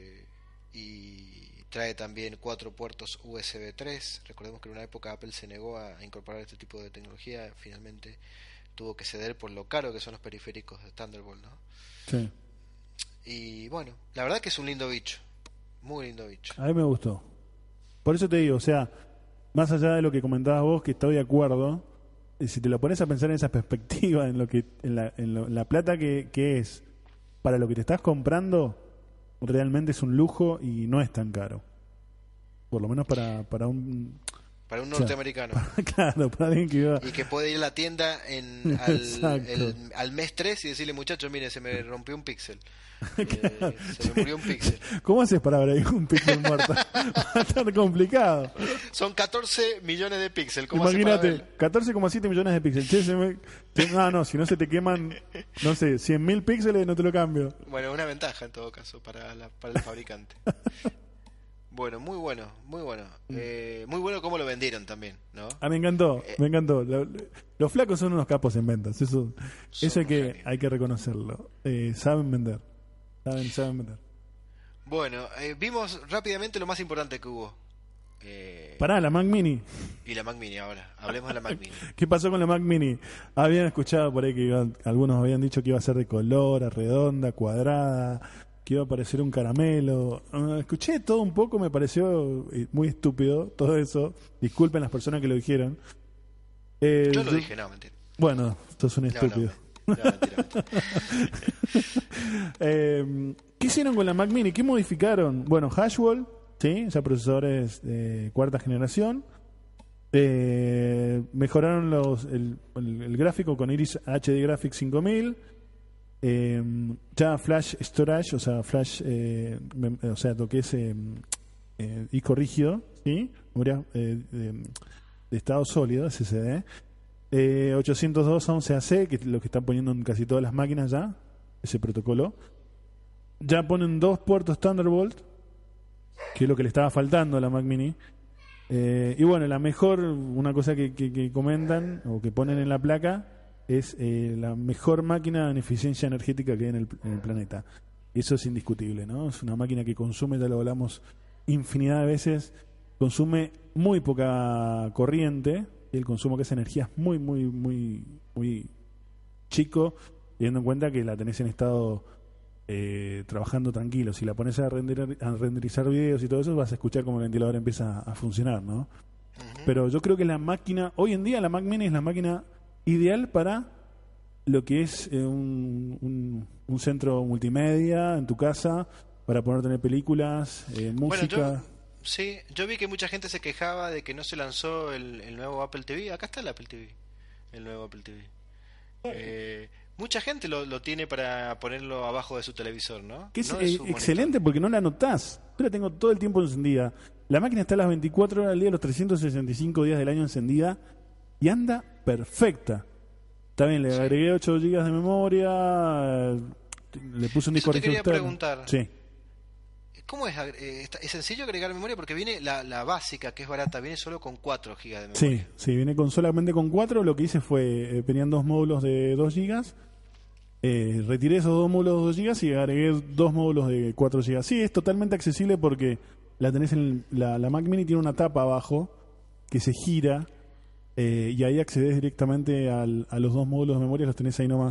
y trae también 4 puertos USB 3. Recordemos que en una época Apple se negó a incorporar este tipo de tecnología, finalmente tuvo que ceder por lo caro que son los periféricos de Thunderbolt, ¿no? Sí. Y bueno, la verdad que es un lindo bicho, muy lindo bicho. A mí me gustó. Por eso te digo, o sea, más allá de lo que comentabas vos, que estoy de acuerdo, si te lo pones a pensar en esa perspectiva, en lo que en la plata que es para lo que te estás comprando, realmente es un lujo y no es tan caro. Por lo menos para un norteamericano. Claro, para alguien que iba... Y que puede ir a la tienda al mes 3 y decirle, muchachos, mire, se me rompió un píxel. Se me murió un píxel. ¿Cómo haces para ver ahí un píxel muerto? Va a estar complicado. Son 14 millones de píxeles. Imagínate, 14,7 millones de píxeles. No, si no se te queman, no sé, 100.000 píxeles, no te lo cambio. Bueno, una ventaja en todo caso para el fabricante. Bueno, muy bueno, muy bueno. Muy bueno cómo lo vendieron también, ¿no? Me encantó. Los flacos son unos capos en ventas. Eso hay que reconocerlo. Saben vender. Saben vender. Bueno, vimos rápidamente lo más importante que hubo. Pará, la Mac Mini. Y la Mac Mini ahora. Hablemos de la Mac Mini. ¿Qué pasó con la Mac Mini? Habían escuchado por ahí que algunos habían dicho que iba a ser de color, redonda, cuadrada, que iba a parecer un caramelo. Escuché todo un poco, me pareció muy estúpido todo eso. Disculpen las personas que lo dijeron. Yo lo dije, no, mentira. Bueno, sos un estúpido. No, mentira. ¿Qué hicieron con la Mac Mini? ¿Qué modificaron? Bueno, Haswell, sí, ya procesadores de cuarta generación. Mejoraron el gráfico con Iris HD Graphics 5000. Ya Flash Storage, o sea, Flash, o sea, lo que es disco rígido, ¿sí? Memoria de estado sólido, SSD. 802.11ac, que es lo que están poniendo en casi todas las máquinas ya, ese protocolo. Ya ponen 2 puertos Thunderbolt, que es lo que le estaba faltando a la Mac Mini. Y bueno, una cosa que comentan o que ponen en la placa es la mejor máquina en eficiencia energética que hay en el planeta. Eso es indiscutible, ¿no? Es una máquina que consume, ya lo hablamos infinidad de veces, consume muy poca corriente. El consumo que es energía es muy, muy, muy, muy chico, teniendo en cuenta que la tenés en estado trabajando tranquilo. Si la pones a renderizar videos y todo eso, vas a escuchar como el ventilador empieza a funcionar, ¿no? Uh-huh. Pero yo creo que la máquina, hoy en día la Mac Mini es la máquina ideal para lo que es un centro multimedia en tu casa, para poder tener películas, música. Bueno, yo vi que mucha gente se quejaba de que no se lanzó el nuevo Apple TV. Acá está el Apple TV, el nuevo Apple TV. Mucha gente lo tiene para ponerlo abajo de su televisor, ¿no? Que es no excelente porque no la notás. Yo la tengo todo el tiempo encendida. La máquina está a las 24 horas del día, los 365 días del año encendida y anda perfecta. Está bien, le agregué 8 GB de memoria, le puse un disco rígido externo. Quería preguntar. Sí. ¿Cómo es? ¿Es sencillo agregar memoria? Porque viene la básica, que es barata, viene solo con 4 GB de memoria. Sí, viene solamente con 4. Lo que hice fue, venían 2 módulos de 2 GB. Retiré esos 2 módulos de 2 GB y agregué 2 módulos de 4 GB. Sí, es totalmente accesible porque la tenés la Mac Mini tiene una tapa abajo que se gira y ahí accedes directamente a los 2 módulos de memoria, los tenés ahí nomás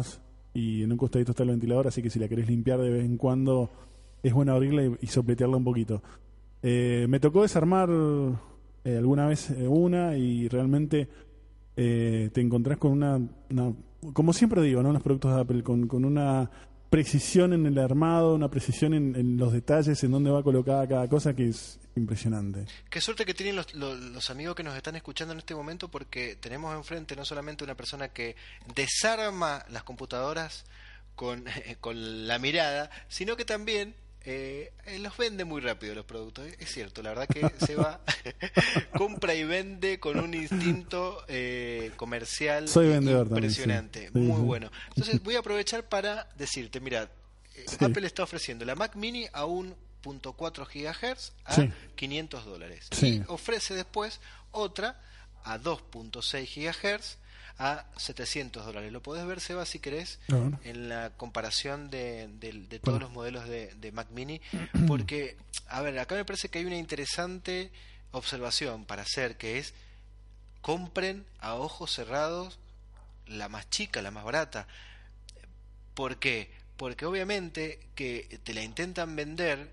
y en un costadito está el ventilador, así que si la querés limpiar de vez en cuando es bueno abrirla y sopletearla un poquito. Me tocó desarmar alguna vez una y realmente te encontrás con una como siempre digo, ¿no? Los productos de Apple con una precisión en el armado, una precisión en los detalles, en dónde va colocada cada cosa, que es impresionante. Qué suerte que tienen los amigos que nos están escuchando en este momento, porque tenemos enfrente no solamente una persona que desarma las computadoras con la mirada, sino que también los vende muy rápido los productos. Es cierto, la verdad que Seba compra y vende con un instinto comercial. Soy vendedor impresionante, también, sí. muy Sí. bueno. Entonces voy a aprovechar para decirte, mira, Sí. Apple está ofreciendo la Mac Mini a 1.4 GHz a Sí. $500. Sí. Y ofrece después otra a 2.6 GHz a $700. Lo podés ver, Seba, si querés, Bueno. en la comparación de todos los modelos de Mac Mini, porque, a ver, acá me parece que hay una interesante observación para hacer, que es: compren a ojos cerrados la más chica, la más barata. ¿Por qué? Porque obviamente que te la intentan vender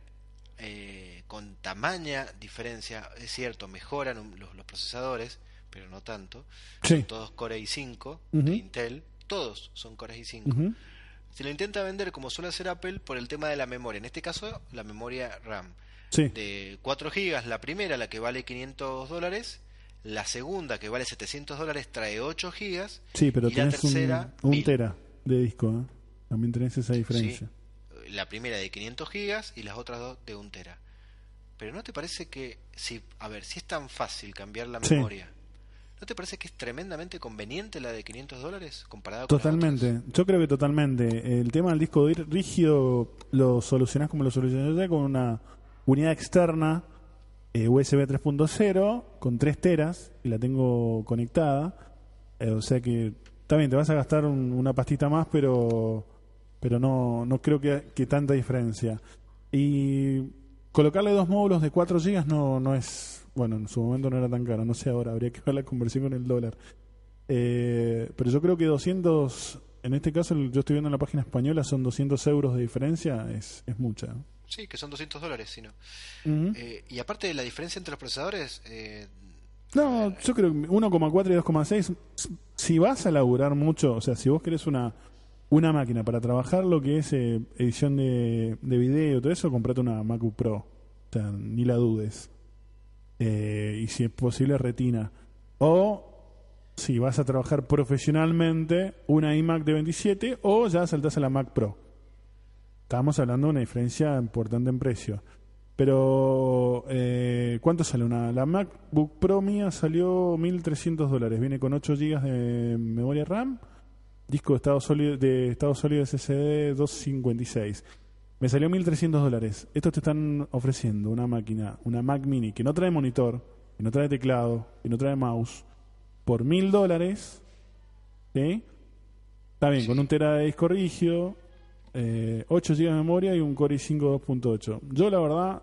con tamaña diferencia. Es cierto, mejoran los procesadores, pero no tanto. Sí. Son todos Core i5 Ujú. de Intel, todos son Core i5. Ujú. Se lo intenta vender como suele hacer Apple por el tema de la memoria, en este caso la memoria RAM. Sí. De 4 GB, la primera, la que vale $500, la segunda, que vale $700, trae 8 GB, Sí, pero y la tenés tercera, un 1000. tera de disco, ¿eh? También tenés esa diferencia. Sí, la primera de 500 GB y las otras dos de 1 tera. Pero ¿no te parece que, si es tan fácil cambiar la Sí. memoria, ¿no te parece que es tremendamente conveniente la de $500 comparada con las Totalmente, otras? yo creo que totalmente. El tema del disco rígido lo solucionás como lo solucioné yo, con una unidad externa USB 3.0 con 3 teras y la tengo conectada. O sea que está bien, te vas a gastar una pastita más, pero no creo que tanta diferencia. Y colocarle 2 módulos de 4 GB no es... Bueno, en su momento no era tan caro, no sé ahora, habría que ver la conversión con el dólar. Pero yo creo que 200, en este caso yo estoy viendo en la página española, son 200 euros de diferencia, es mucha. Sí, que son $200, si no. Ujú. Y aparte de la diferencia entre los procesadores, No, yo creo que 1,4 y 2,6, si vas a laburar mucho, o sea, si vos querés una máquina para trabajar lo que es edición de video, todo eso, comprate una MacBook Pro. O sea, ni la dudes. Y si es posible, Retina. O si vas a trabajar profesionalmente, una iMac de 27, o ya saltás a la Mac Pro. Estamos hablando de una diferencia importante en precio. Pero, ¿cuánto sale una? La MacBook Pro mía salió $1.300. Viene con 8 GB de memoria RAM, disco de estado sólido SSD 256. Me salió $1.300. Estos te están ofreciendo una máquina, una Mac Mini, que no trae monitor, que no trae teclado, que no trae mouse, por $1.000. ¿Sí? Está bien, Sí. con 1 tera de disco rígido, 8 GB de memoria y un Core i5 2.8. Yo la verdad,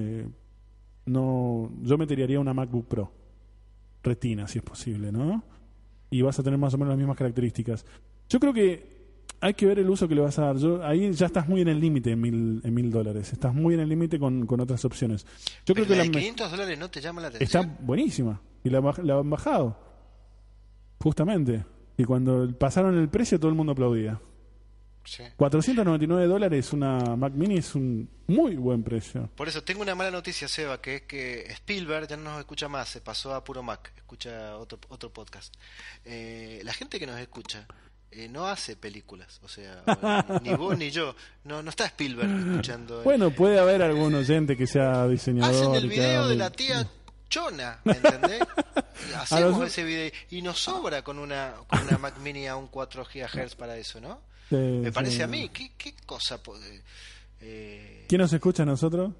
yo me tiraría una MacBook Pro Retina, si es posible, ¿no? Y vas a tener más o menos las mismas características. Yo creo que hay que ver el uso que le vas a dar. Ahí ya estás muy en el límite en $1.000. Estás muy en el límite con otras opciones. Yo pero creo que la de $500 no te llama la está atención. buenísima. Y la han bajado. Justamente. Y cuando pasaron el precio, todo el mundo aplaudía. Sí. $499 una Mac Mini es un muy buen precio. Por eso tengo una mala noticia, Seba, que es que Spielberg ya no nos escucha más, se pasó a Puro Mac, escucha otro podcast. La gente que nos escucha no hace películas, o sea, ni vos ni yo, no está Spielberg escuchando. Bueno, puede haber algún oyente que sea diseñador. Hacen el y que video haga- de la tía Chona, ¿me entendés? Hacemos nosotros- ese video y nos sobra con una Mac Mini a un 4 GHz para eso, ¿no? Sí, Me parece sí. a mí, ¿qué cosa? ¿Quién nos escucha a nosotros?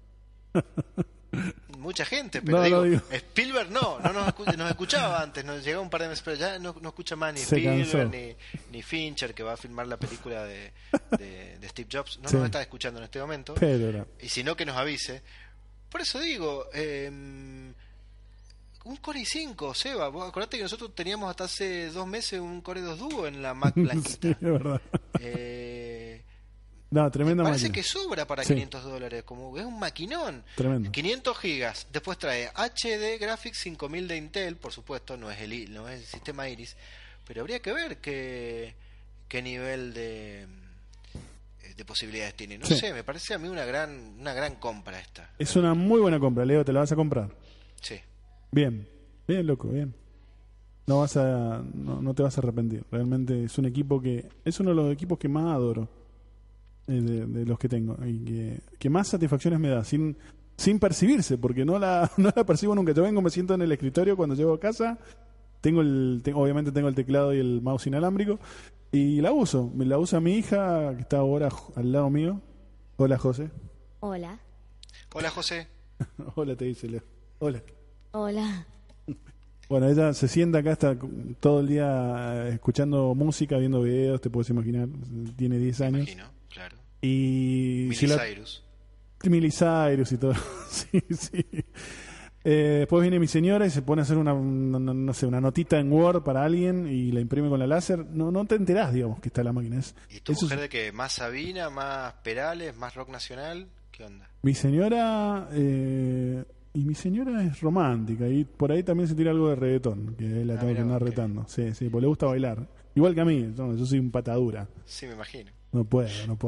Mucha gente, pero No, digo, no digo. Spielberg no nos escuchaba antes, nos llegaba un par de meses, pero ya no escucha más ni Se Spielberg cansó. ni Fincher, que va a filmar la película de Steve Jobs, no Sí. nos está escuchando en este momento, Pedro. y si no, que nos avise. Por eso digo, un Core i5, Seba. Vos acordate que nosotros teníamos hasta hace 2 meses un Core 2 Duo en la Mac blanquita. Sí, es verdad. No, tremenda Parece máquina. que sobra para Sí. $500, como es un maquinón. Tremendo. 500 gigas. Después trae HD Graphics 5000 de Intel, por supuesto, no es el sistema Iris, pero habría que ver qué nivel de posibilidades tiene. No Sí. sé, me parece a mí una gran compra esta. Es una muy buena compra, Leo, ¿te la vas a comprar? Sí. Bien, loco, bien. No te vas a arrepentir. Realmente es un equipo es uno de los equipos que más adoro de los que tengo y que más satisfacciones me da sin percibirse, porque no la percibo nunca. Yo me siento en el escritorio cuando llego a casa, obviamente tengo el teclado y el mouse inalámbrico y la uso mi hija que está ahora al lado mío. Hola, José. Hola. Hola, José. Hola, te dice Leo. Hola. Hola. Bueno, ella se sienta acá, está todo el día escuchando música, viendo videos, te puedes imaginar. Tiene 10 años. Imagino, claro. Y Miley Cyrus y todo. Sí. Después viene mi señora y se pone a hacer una notita en Word para alguien y la imprime con la láser. No te enterás, digamos, que está la máquina. ¿Y tu mujer de qué? ¿Más Sabina, más Perales, más rock nacional? ¿Qué onda? Mi señora... mi señora es romántica y por ahí también se tira algo de reggaetón, que la tengo que andar retando. Sí, porque le gusta bailar. Igual que a mí, yo soy un patadura. Sí, me imagino. No puedo.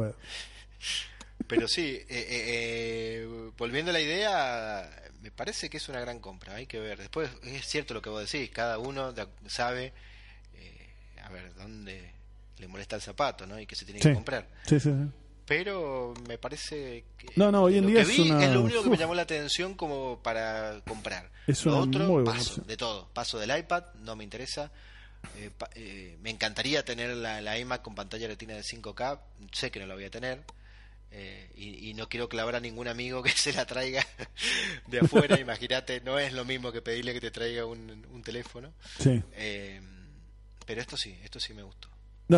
Pero sí, volviendo a la idea, me parece que es una gran compra, hay que ver. Después es cierto lo que vos decís, cada uno sabe a ver dónde le molesta el zapato, ¿no? Y que se tiene que comprar. Sí. Pero me parece que hoy en día es lo único que me llamó la atención como para comprar. Lo otro, paso del iPad, no me interesa. Me encantaría tener la iMac con pantalla retina de 5K, sé que no la voy a tener. Y no quiero clavar a ningún amigo que se la traiga de afuera. Imagínate, no es lo mismo que pedirle que te traiga un teléfono. Sí. Pero esto sí me gustó.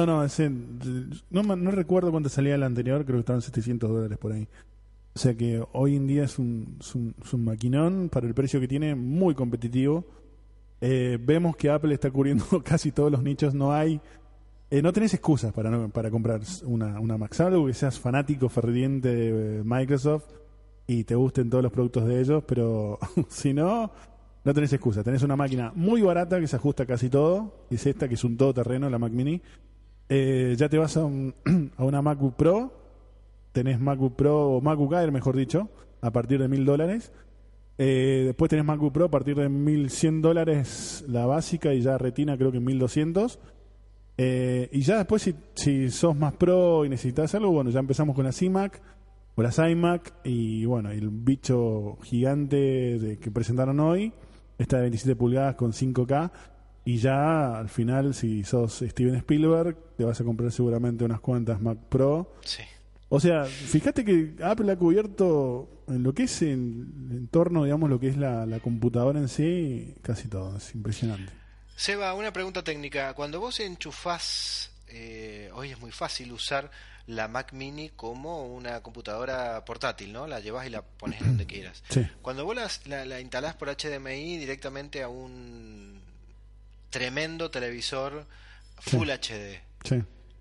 No recuerdo cuánto salía el anterior, creo que estaban $700 por ahí. O sea que hoy en día es un maquinón para el precio que tiene, muy competitivo. Vemos que Apple está cubriendo casi todos los nichos, no tenés excusas para comprar una Mac, salvo que seas fanático ferviente de Microsoft y te gusten todos los productos de ellos, pero si no tenés excusa. Tenés una máquina muy barata que se ajusta a casi todo, es esta que es un todoterreno, la Mac Mini. Ya te vas a una MacBook Pro, tenés MacBook Pro o MacBook Air, mejor dicho, a partir de $1,000. Después tenés MacBook Pro a partir de $1,100 la básica y ya retina creo que $1,200. Y ya después si sos más pro y necesitas algo, bueno, ya empezamos con las iMac o las iMac y bueno, el bicho gigante que presentaron hoy, esta de 27 pulgadas con 5K, y ya al final si sos Steven Spielberg te vas a comprar seguramente unas cuantas Mac Pro. Sí. O sea, fíjate que Apple ha cubierto en lo que es el entorno, digamos, lo que es la computadora en sí, casi todo, es impresionante. Seba, una pregunta técnica. Cuando vos enchufás, hoy es muy fácil usar la Mac Mini como una computadora portátil, ¿no? La llevas y la pones donde quieras. Sí. Cuando vos la instalás por HDMI directamente a un tremendo televisor Full HD, sí.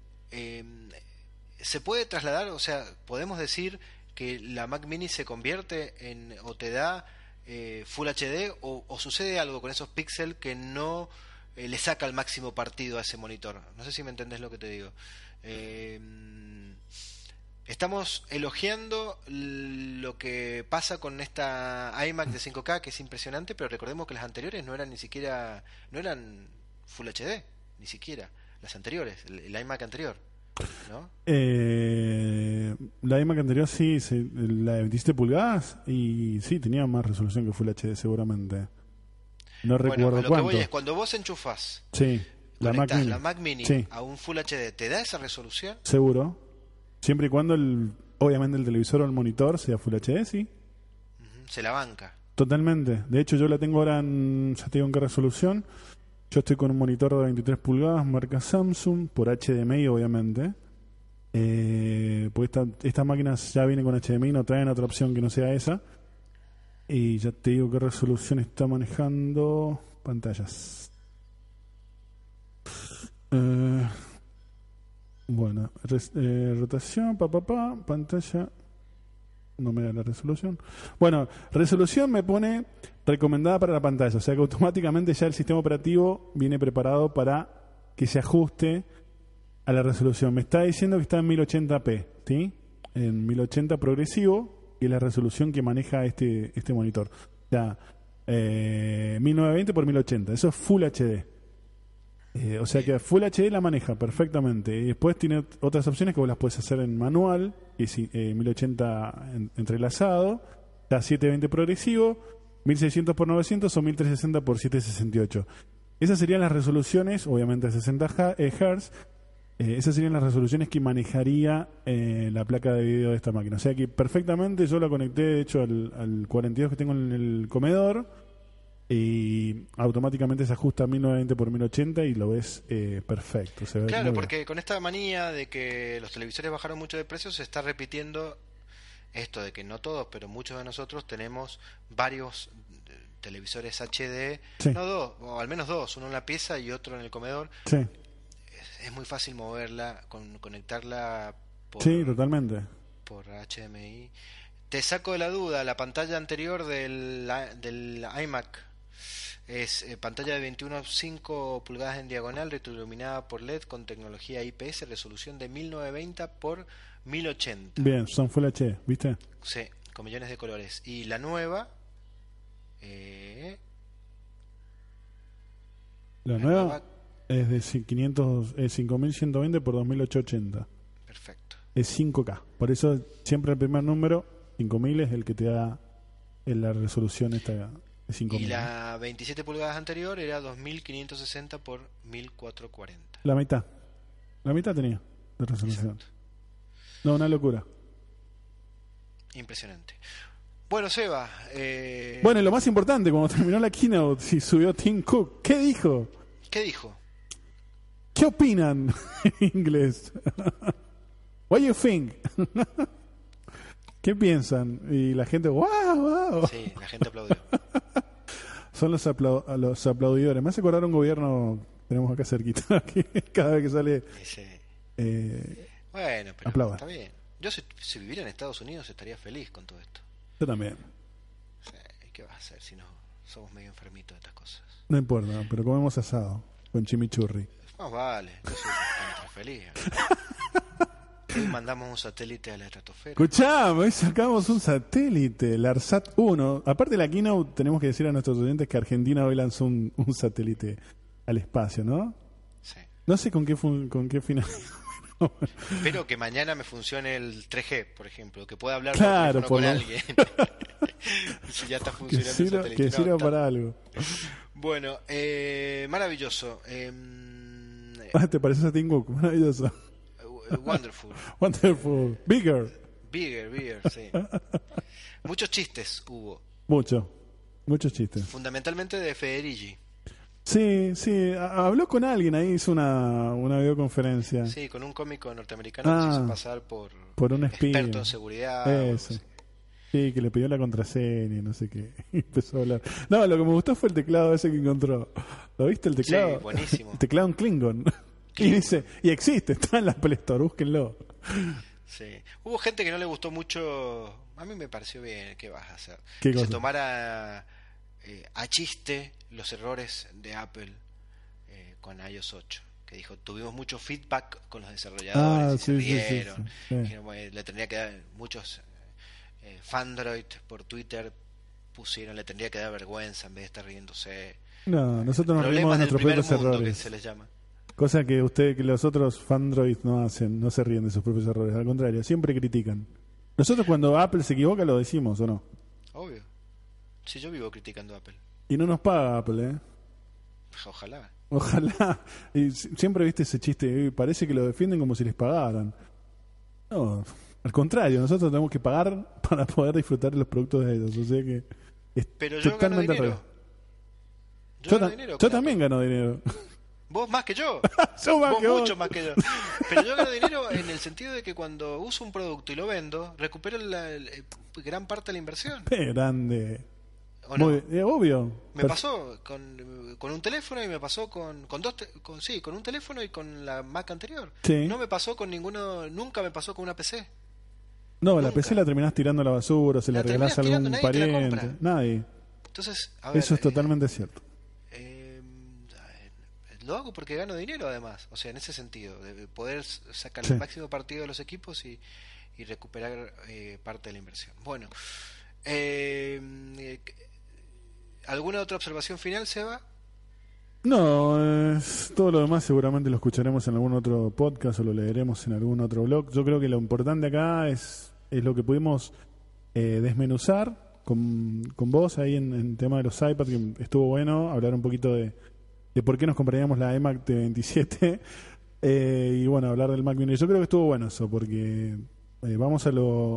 ¿Se puede trasladar? O sea, ¿podemos decir que la Mac Mini se convierte o te da Full HD o sucede algo con esos píxeles que no le saca el máximo partido a ese monitor? No sé si me entendés lo que te digo. Estamos elogiando lo que pasa con esta iMac de 5K, que es impresionante, pero recordemos que las anteriores no eran Full HD, ni siquiera las anteriores, el iMac anterior, ¿no? La iMac anterior sí, la de 27 pulgadas y sí, tenía más resolución que Full HD seguramente. No recuerdo lo cuánto. Que voy es, cuando vos enchufás la Mac Mini a un Full HD, ¿te da esa resolución? Seguro. Siempre y cuando obviamente el televisor o el monitor sea Full HD, sí. Se la banca. Totalmente. De hecho, yo la tengo ahora ya te digo en qué resolución. Yo estoy con un monitor de 23 pulgadas, marca Samsung, por HDMI, obviamente. Pues esta máquina ya viene con HDMI, no traen otra opción que no sea esa. Y ya te digo qué resolución está manejando. Pantallas. Bueno, rotación, pantalla. No me da la resolución. Bueno, resolución me pone recomendada para la pantalla. O sea que automáticamente ya el sistema operativo viene preparado para que se ajuste a la resolución. Me está diciendo que está en 1080p, ¿sí? En 1080 progresivo, y es la resolución que maneja este monitor. O sea, 1920 por 1080. Eso es Full HD. O sea que Full HD la maneja perfectamente. Y después tiene otras opciones que vos las puedes hacer en manual, y 1080 entrelazado, está 720 progresivo, 1600 por 900 o 1360 por 768. Esas serían las resoluciones, obviamente a 60 Hz. Esas serían las resoluciones que manejaría la placa de video de esta máquina. O sea que perfectamente yo la conecté, de hecho, al 42 que tengo en el comedor, y automáticamente se ajusta a 1920 por 1080 y lo ves perfecto. Se ve claro, porque con esta manía de que los televisores bajaron mucho de precio, se está repitiendo esto de que no todos, pero muchos de nosotros tenemos varios televisores HD, sí. No dos, o al menos dos, uno en la pieza y otro en el comedor. Sí. Es muy fácil moverla, conectarla por, sí, totalmente. por HDMI. Te saco de la duda, la pantalla anterior del iMac es pantalla de 21.5 pulgadas en diagonal, retroiluminada por LED con tecnología IPS, resolución de 1920 por 1080. Bien, son Full HD, ¿viste? Sí, con millones de colores. Y la nueva... la nueva es de 5120 por 2880. Perfecto. Es 5K. Por eso siempre el primer número, 5000, es el que te da la resolución esta de 5000. Y la 27 pulgadas anterior era 2560 por 1440. La mitad tenía de resolución. Exacto. No, una locura. Impresionante. Bueno, Seba. Bueno, y lo más importante, cuando terminó la keynote, si subió Tim Cook, ¿qué dijo? ¿Qué dijo? ¿Qué opinan en inglés? What do you think? ¿Qué piensan? Y la gente, wow, wow. Sí, la gente aplaudió. Son los aplaudidores. Me hace acordar un gobierno que tenemos acá cerquita, que cada vez que sale... Sí. Bueno, pero aplaudan. Está bien. Yo si viviera en Estados Unidos estaría feliz con todo esto. Yo también. Sí, ¿qué vas a hacer si no somos medio enfermitos de estas cosas? No importa, pero comemos asado con chimichurri. Más vale, yo soy bastante feliz. Hoy mandamos un satélite a la estratosfera. Escuchame, hoy sacamos un satélite, el ARSAT 1. Aparte de la keynote, tenemos que decir a nuestros oyentes que Argentina hoy lanzó un satélite al espacio, ¿no? Sí. No sé con qué final. Espero que mañana me funcione el 3G, por ejemplo, que pueda hablar claro, con alguien. Si ya está funcionando el satélite. Que sirva para algo. Bueno, maravilloso. ¿Te pareces a Tim Cook? Maravilloso. Wonderful. Bigger, sí. Muchos chistes hubo. Muchos chistes. Fundamentalmente de Federici. Sí, habló con alguien ahí, hizo una videoconferencia. Sí, con un cómico norteamericano que se hizo pasar por un espía. Experto en seguridad. Eso. Sí, que le pidió la contraseña y no sé qué. Empezó a hablar. No, lo que me gustó fue el teclado ese que encontró. ¿Lo viste el teclado? Sí, buenísimo. El teclado en Klingon. Y dice, y existe, está en la Play Store, búsquenlo. Sí. Hubo gente que no le gustó mucho. A mí me pareció bien. ¿Qué vas a hacer? ¿Qué que cosa? Se tomara a chiste los errores de Apple con iOS 8. Que dijo, tuvimos mucho feedback con los desarrolladores y se rieron. Sí. Dijeron, bueno, le tendría que dar muchos Fandroid por Twitter le tendría que dar vergüenza en vez de estar riéndose. No, nosotros nos reímos de nuestros propios errores. Que se les llama. Cosa que que los otros Fandroid no hacen, no se ríen de sus propios errores, al contrario, siempre critican. Nosotros cuando Apple se equivoca lo decimos, ¿o no? Obvio. Sí, yo vivo criticando a Apple. Y no nos paga Apple, ¿eh? Ojalá. Y siempre viste ese chiste, parece que lo defienden como si les pagaran. No, al contrario, nosotros tenemos que pagar para poder disfrutar de los productos de ellos, o sea que es pero yo totalmente gano dinero. Yo también gano dinero. Vos más que yo. Vos mucho más que yo. Pero yo gano dinero en el sentido de que cuando uso un producto y lo vendo, recupero gran parte de la inversión. Grande. ¿O no? Obvio. Me pasó con un teléfono y me pasó con un teléfono y con la Mac anterior. Sí. No me pasó con ninguno, nunca me pasó con una PC. No, Nunca. la PC la terminás tirando a la basura, se la regalás a algún pariente. Nadie. Entonces, a ver, eso es totalmente cierto. Lo hago porque gano dinero además, o sea, en ese sentido, de poder sacar el máximo partido de los equipos y recuperar parte de la inversión. Bueno, ¿alguna otra observación final, Seba? No, todo lo demás seguramente lo escucharemos en algún otro podcast o lo leeremos en algún otro blog. Yo creo que lo importante acá es lo que pudimos desmenuzar con vos ahí en tema de los iPads, que estuvo bueno hablar un poquito de por qué nos compraríamos la iMac de 27 y bueno, hablar del Mac Mini. Yo creo que estuvo bueno eso, porque vamos a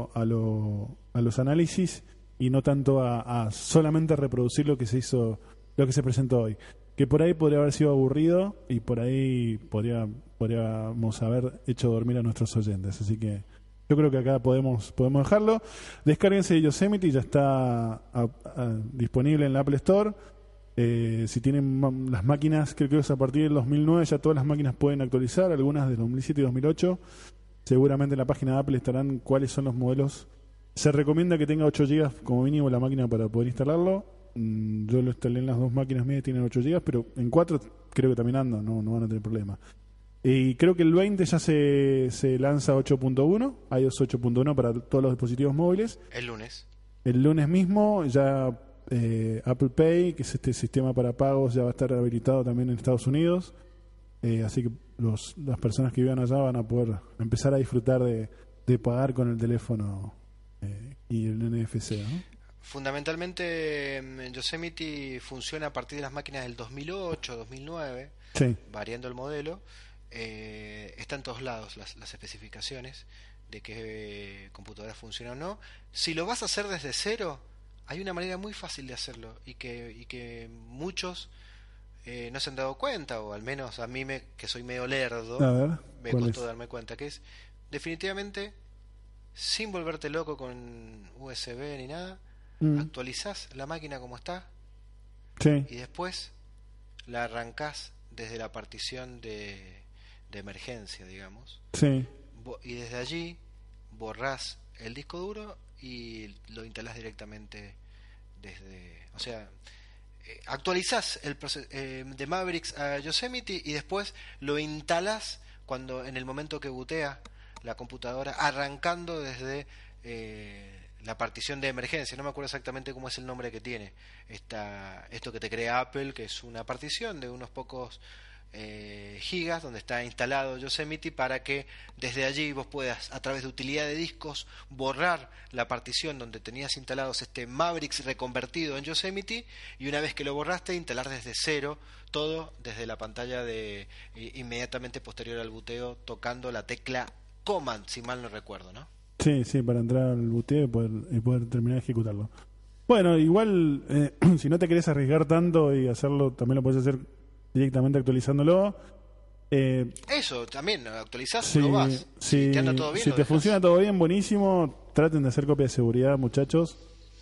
los análisis y no tanto a solamente reproducir lo que se hizo, lo que se presentó hoy, que por ahí podría haber sido aburrido y por ahí podríamos haber hecho dormir a nuestros oyentes. Así que yo creo que acá podemos dejarlo. Descárguense Yosemite, ya está disponible en la Apple Store. Si tienen las máquinas, creo que es a partir del 2009, ya todas las máquinas pueden actualizar, algunas del 2007 y 2008. Seguramente en la página de Apple estarán cuáles son los modelos. Se recomienda que tenga 8 GB como mínimo la máquina para poder instalarlo. Yo lo instalé en las dos máquinas mías, tienen 8 GB, pero en 4 creo que también anda, no van a tener problema. Y creo que el 20 ya se lanza 8.1, iOS 8.1 para todos los dispositivos móviles. El lunes mismo ya Apple Pay, que es este sistema para pagos, ya va a estar habilitado también en Estados Unidos. Así que las personas que vivan allá van a poder empezar a disfrutar de pagar con el teléfono y el NFC, ¿no? Fundamentalmente Yosemite funciona a partir de las máquinas del 2008, 2009, sí, variando el modelo. Está en todos lados las especificaciones de qué computadora funciona o no. Si lo vas a hacer desde cero, hay una manera muy fácil de hacerlo y que muchos no se han dado cuenta, o al menos a mí que soy medio lerdo, me costó darme cuenta, que es definitivamente, sin volverte loco con USB ni nada, actualizás la máquina como está, sí, y después la arrancás desde la partición de emergencia, digamos, sí, y desde allí borrás el disco duro y lo instalás directamente o sea, actualizás el de Mavericks a Yosemite y después lo instalás en el momento que bootea la computadora, arrancando desde la partición de emergencia. No me acuerdo exactamente cómo es el nombre que tiene esto que te crea Apple, que es una partición de unos pocos gigas donde está instalado Yosemite, para que desde allí vos puedas, a través de utilidad de discos, borrar la partición donde tenías instalados Mavericks reconvertido en Yosemite, y una vez que lo borraste, instalar desde cero todo desde la pantalla inmediatamente posterior al buteo, tocando la tecla Command, si mal no recuerdo, ¿no? Sí, para entrar al buteo y poder terminar de ejecutarlo. Bueno, igual si no te querés arriesgar tanto y hacerlo, también lo puedes hacer directamente actualizándolo. Eso también, actualizás, lo vas. Si te anda todo bien, si te funciona todo bien, buenísimo. Traten de hacer copia de seguridad, muchachos,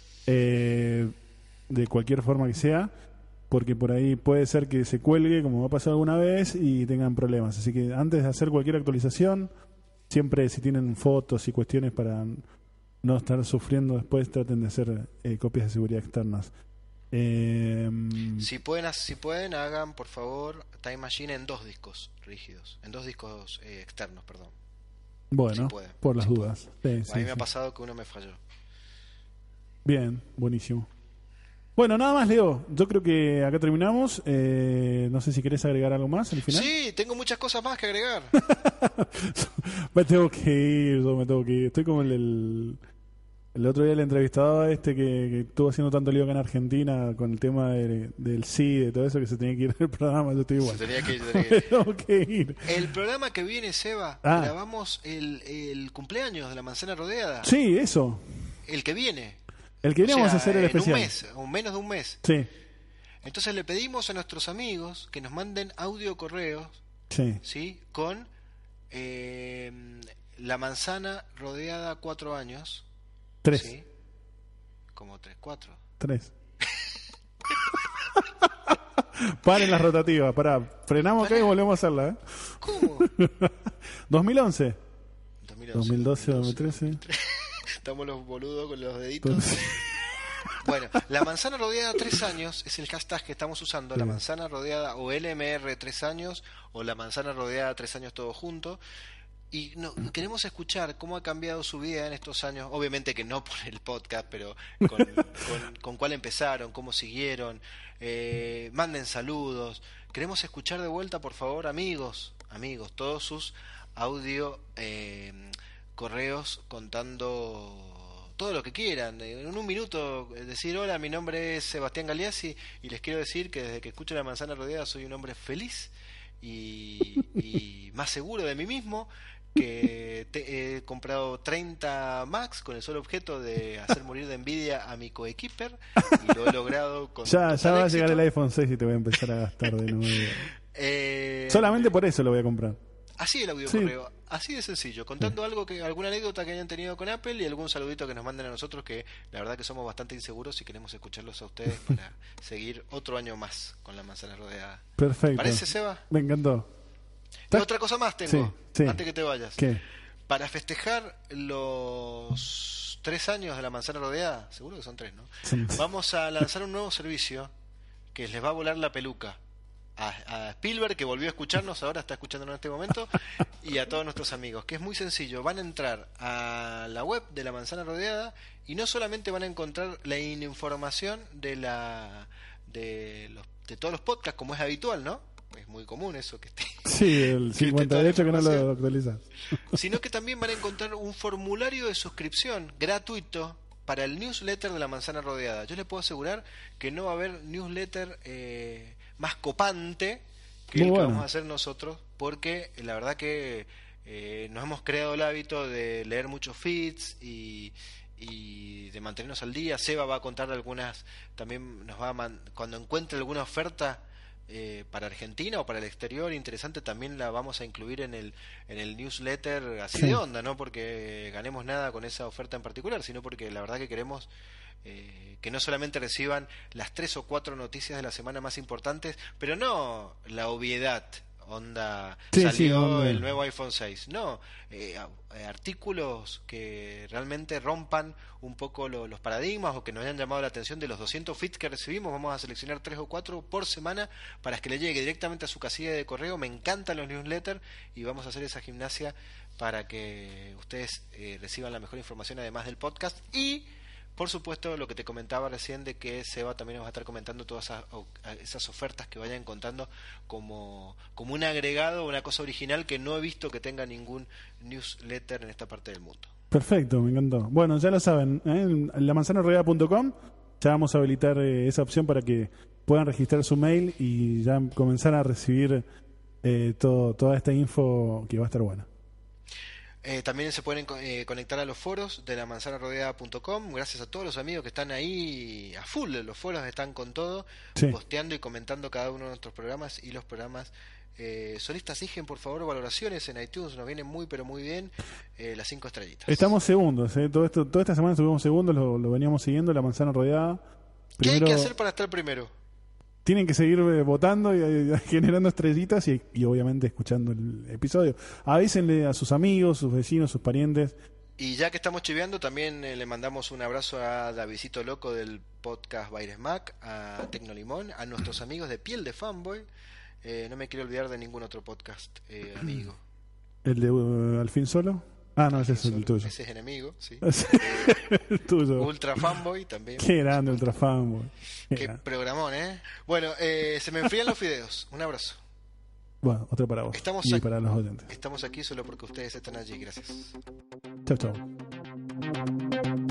de cualquier forma que sea, porque por ahí puede ser que se cuelgue, como ha pasado alguna vez, y tengan problemas. Así que antes de hacer cualquier actualización, siempre, si tienen fotos y cuestiones para no estar sufriendo después, traten de hacer copias de seguridad externas. Si pueden, hagan por favor Time Machine en 2 discos rígidos, en 2 discos externos, perdón. Bueno, por las dudas. Sí, a mí me ha pasado que uno me falló. Bien, buenísimo. Bueno, nada más, Leo. Yo creo que acá terminamos. No sé si querés agregar algo más al final. Sí, tengo muchas cosas más que agregar. me tengo que ir. Estoy como el otro día el entrevistado que estuvo haciendo tanto lío acá en Argentina con el tema del SIDA y todo eso, que se tenía que ir del programa. Yo estoy igual. Se tenía que ir. Tengo que ir. El programa que viene, Seba, grabamos el cumpleaños de la manzana rodeada. Sí, eso. El que viene. El que vamos a hacer el especial. En un mes, o menos de un mes. Sí. Entonces le pedimos a nuestros amigos que nos manden audio correos. Sí. ¿Sí? Con la manzana rodeada 4 años. 3. ¿Sí? Como 3, 4. 3. Paren las rotativas, pará. Frenamos acá y volvemos a hacerla, ¿eh? ¿Cómo? 2011. 2011, 2012, 2013. Estamos los boludos con los deditos. Bueno, la manzana rodeada 3 años es el hashtag que estamos usando. La manzana rodeada o LMR 3 años o la manzana rodeada 3 años todo junto. Y queremos escuchar cómo ha cambiado su vida en estos años. Obviamente que no por el podcast, pero con cuál empezaron, cómo siguieron. Manden saludos. Queremos escuchar de vuelta, por favor, amigos, todos sus audio correos contando todo lo que quieran. En un minuto decir: hola, mi nombre es Sebastián Galeazzi y les quiero decir que desde que escucho La Manzana Rodeada soy un hombre feliz y más seguro de mí mismo, que he comprado 30 Macs con el solo objeto de hacer morir de envidia a mi coequiper y lo he logrado con ya va a éxito. llegar el iPhone 6 y te voy a empezar a gastar de nuevo. Solamente por eso lo voy a comprar. Así el audio correo, así de sencillo, contando alguna anécdota que hayan tenido con Apple y algún saludito que nos manden a nosotros, que la verdad que somos bastante inseguros y queremos escucharlos a ustedes para seguir otro año más con La Manzana Rodeada. Perfecto. ¿Parece, Seba? Me encantó. Otra cosa más tengo, sí. antes que te vayas. ¿Qué? Para festejar los 3 años de La Manzana Rodeada, seguro que son 3, ¿no? Sí. Vamos a lanzar un nuevo servicio que les va a volar la peluca a Spielberg, que volvió a escucharnos, ahora está escuchándonos en este momento, y a todos nuestros amigos, que es muy sencillo. Van a entrar a la web de La Manzana Rodeada y no solamente van a encontrar la información de todos los podcasts, como es habitual, ¿no? Es muy común eso que esté. Sí, el 58 que no lo actualizas. Sino que también van a encontrar un formulario de suscripción gratuito para el newsletter de La Manzana Rodeada. Yo les puedo asegurar que no va a haber newsletter más copante que el que vamos a hacer nosotros, porque la verdad que nos hemos creado el hábito de leer muchos feeds y de mantenernos al día. Seba va a contar algunas, también nos va cuando encuentre alguna oferta para Argentina o para el exterior interesante, también la vamos a incluir en el newsletter así de onda, no porque ganemos nada con esa oferta en particular, sino porque la verdad que queremos que no solamente reciban las 3 o 4 noticias de la semana más importantes, pero no la obviedad, onda, salió el nuevo iPhone 6, no, artículos que realmente rompan un poco los paradigmas o que nos hayan llamado la atención. De los 200 feeds que recibimos, vamos a seleccionar 3 o 4 por semana para que le llegue directamente a su casilla de correo. Me encantan los newsletters y vamos a hacer esa gimnasia para que ustedes reciban la mejor información, además del podcast. Y por supuesto, lo que te comentaba recién, de que Seba también nos va a estar comentando todas esas ofertas que vayan contando como un agregado, una cosa original que no he visto que tenga ningún newsletter en esta parte del mundo. Perfecto, me encantó. Bueno, ya lo saben, en lamanzanarodeada.com ya vamos a habilitar esa opción para que puedan registrar su mail y ya comenzar a recibir toda esta info, que va a estar buena. También se pueden conectar a los foros de lamanzanarodeada.com. Gracias a todos los amigos que están ahí a full. Los foros están con todo, posteando y comentando cada uno de nuestros programas y los programas solistas. Dejen por favor valoraciones en iTunes, nos vienen muy pero muy bien, las 5 estrellitas. Estamos segundos, toda esta semana estuvimos segundos, lo veníamos siguiendo, La Manzana Rodeada. Primero, ¿qué hay que hacer para estar primero? Tienen que seguir votando y generando estrellitas y obviamente escuchando el episodio. Avísenle a sus amigos, sus vecinos, sus parientes. Y ya que estamos chiveando, también le mandamos un abrazo a Davidcito Loco del podcast Baires Mac, a Tecnolimón, a nuestros amigos de Piel de Fanboy. No me quiero olvidar de ningún otro podcast amigo. ¿El de Al fin Solo? Ah, no, ese es el tuyo. Ese es enemigo, sí. El tuyo. Ultra Fanboy también. Qué grande Ultra Fanboy. Qué programón, ¿eh? Bueno, se me enfrían los fideos. Un abrazo. Bueno, otro para vos. Y para los oyentes. Estamos aquí solo porque ustedes están allí. Gracias. Chau, chau.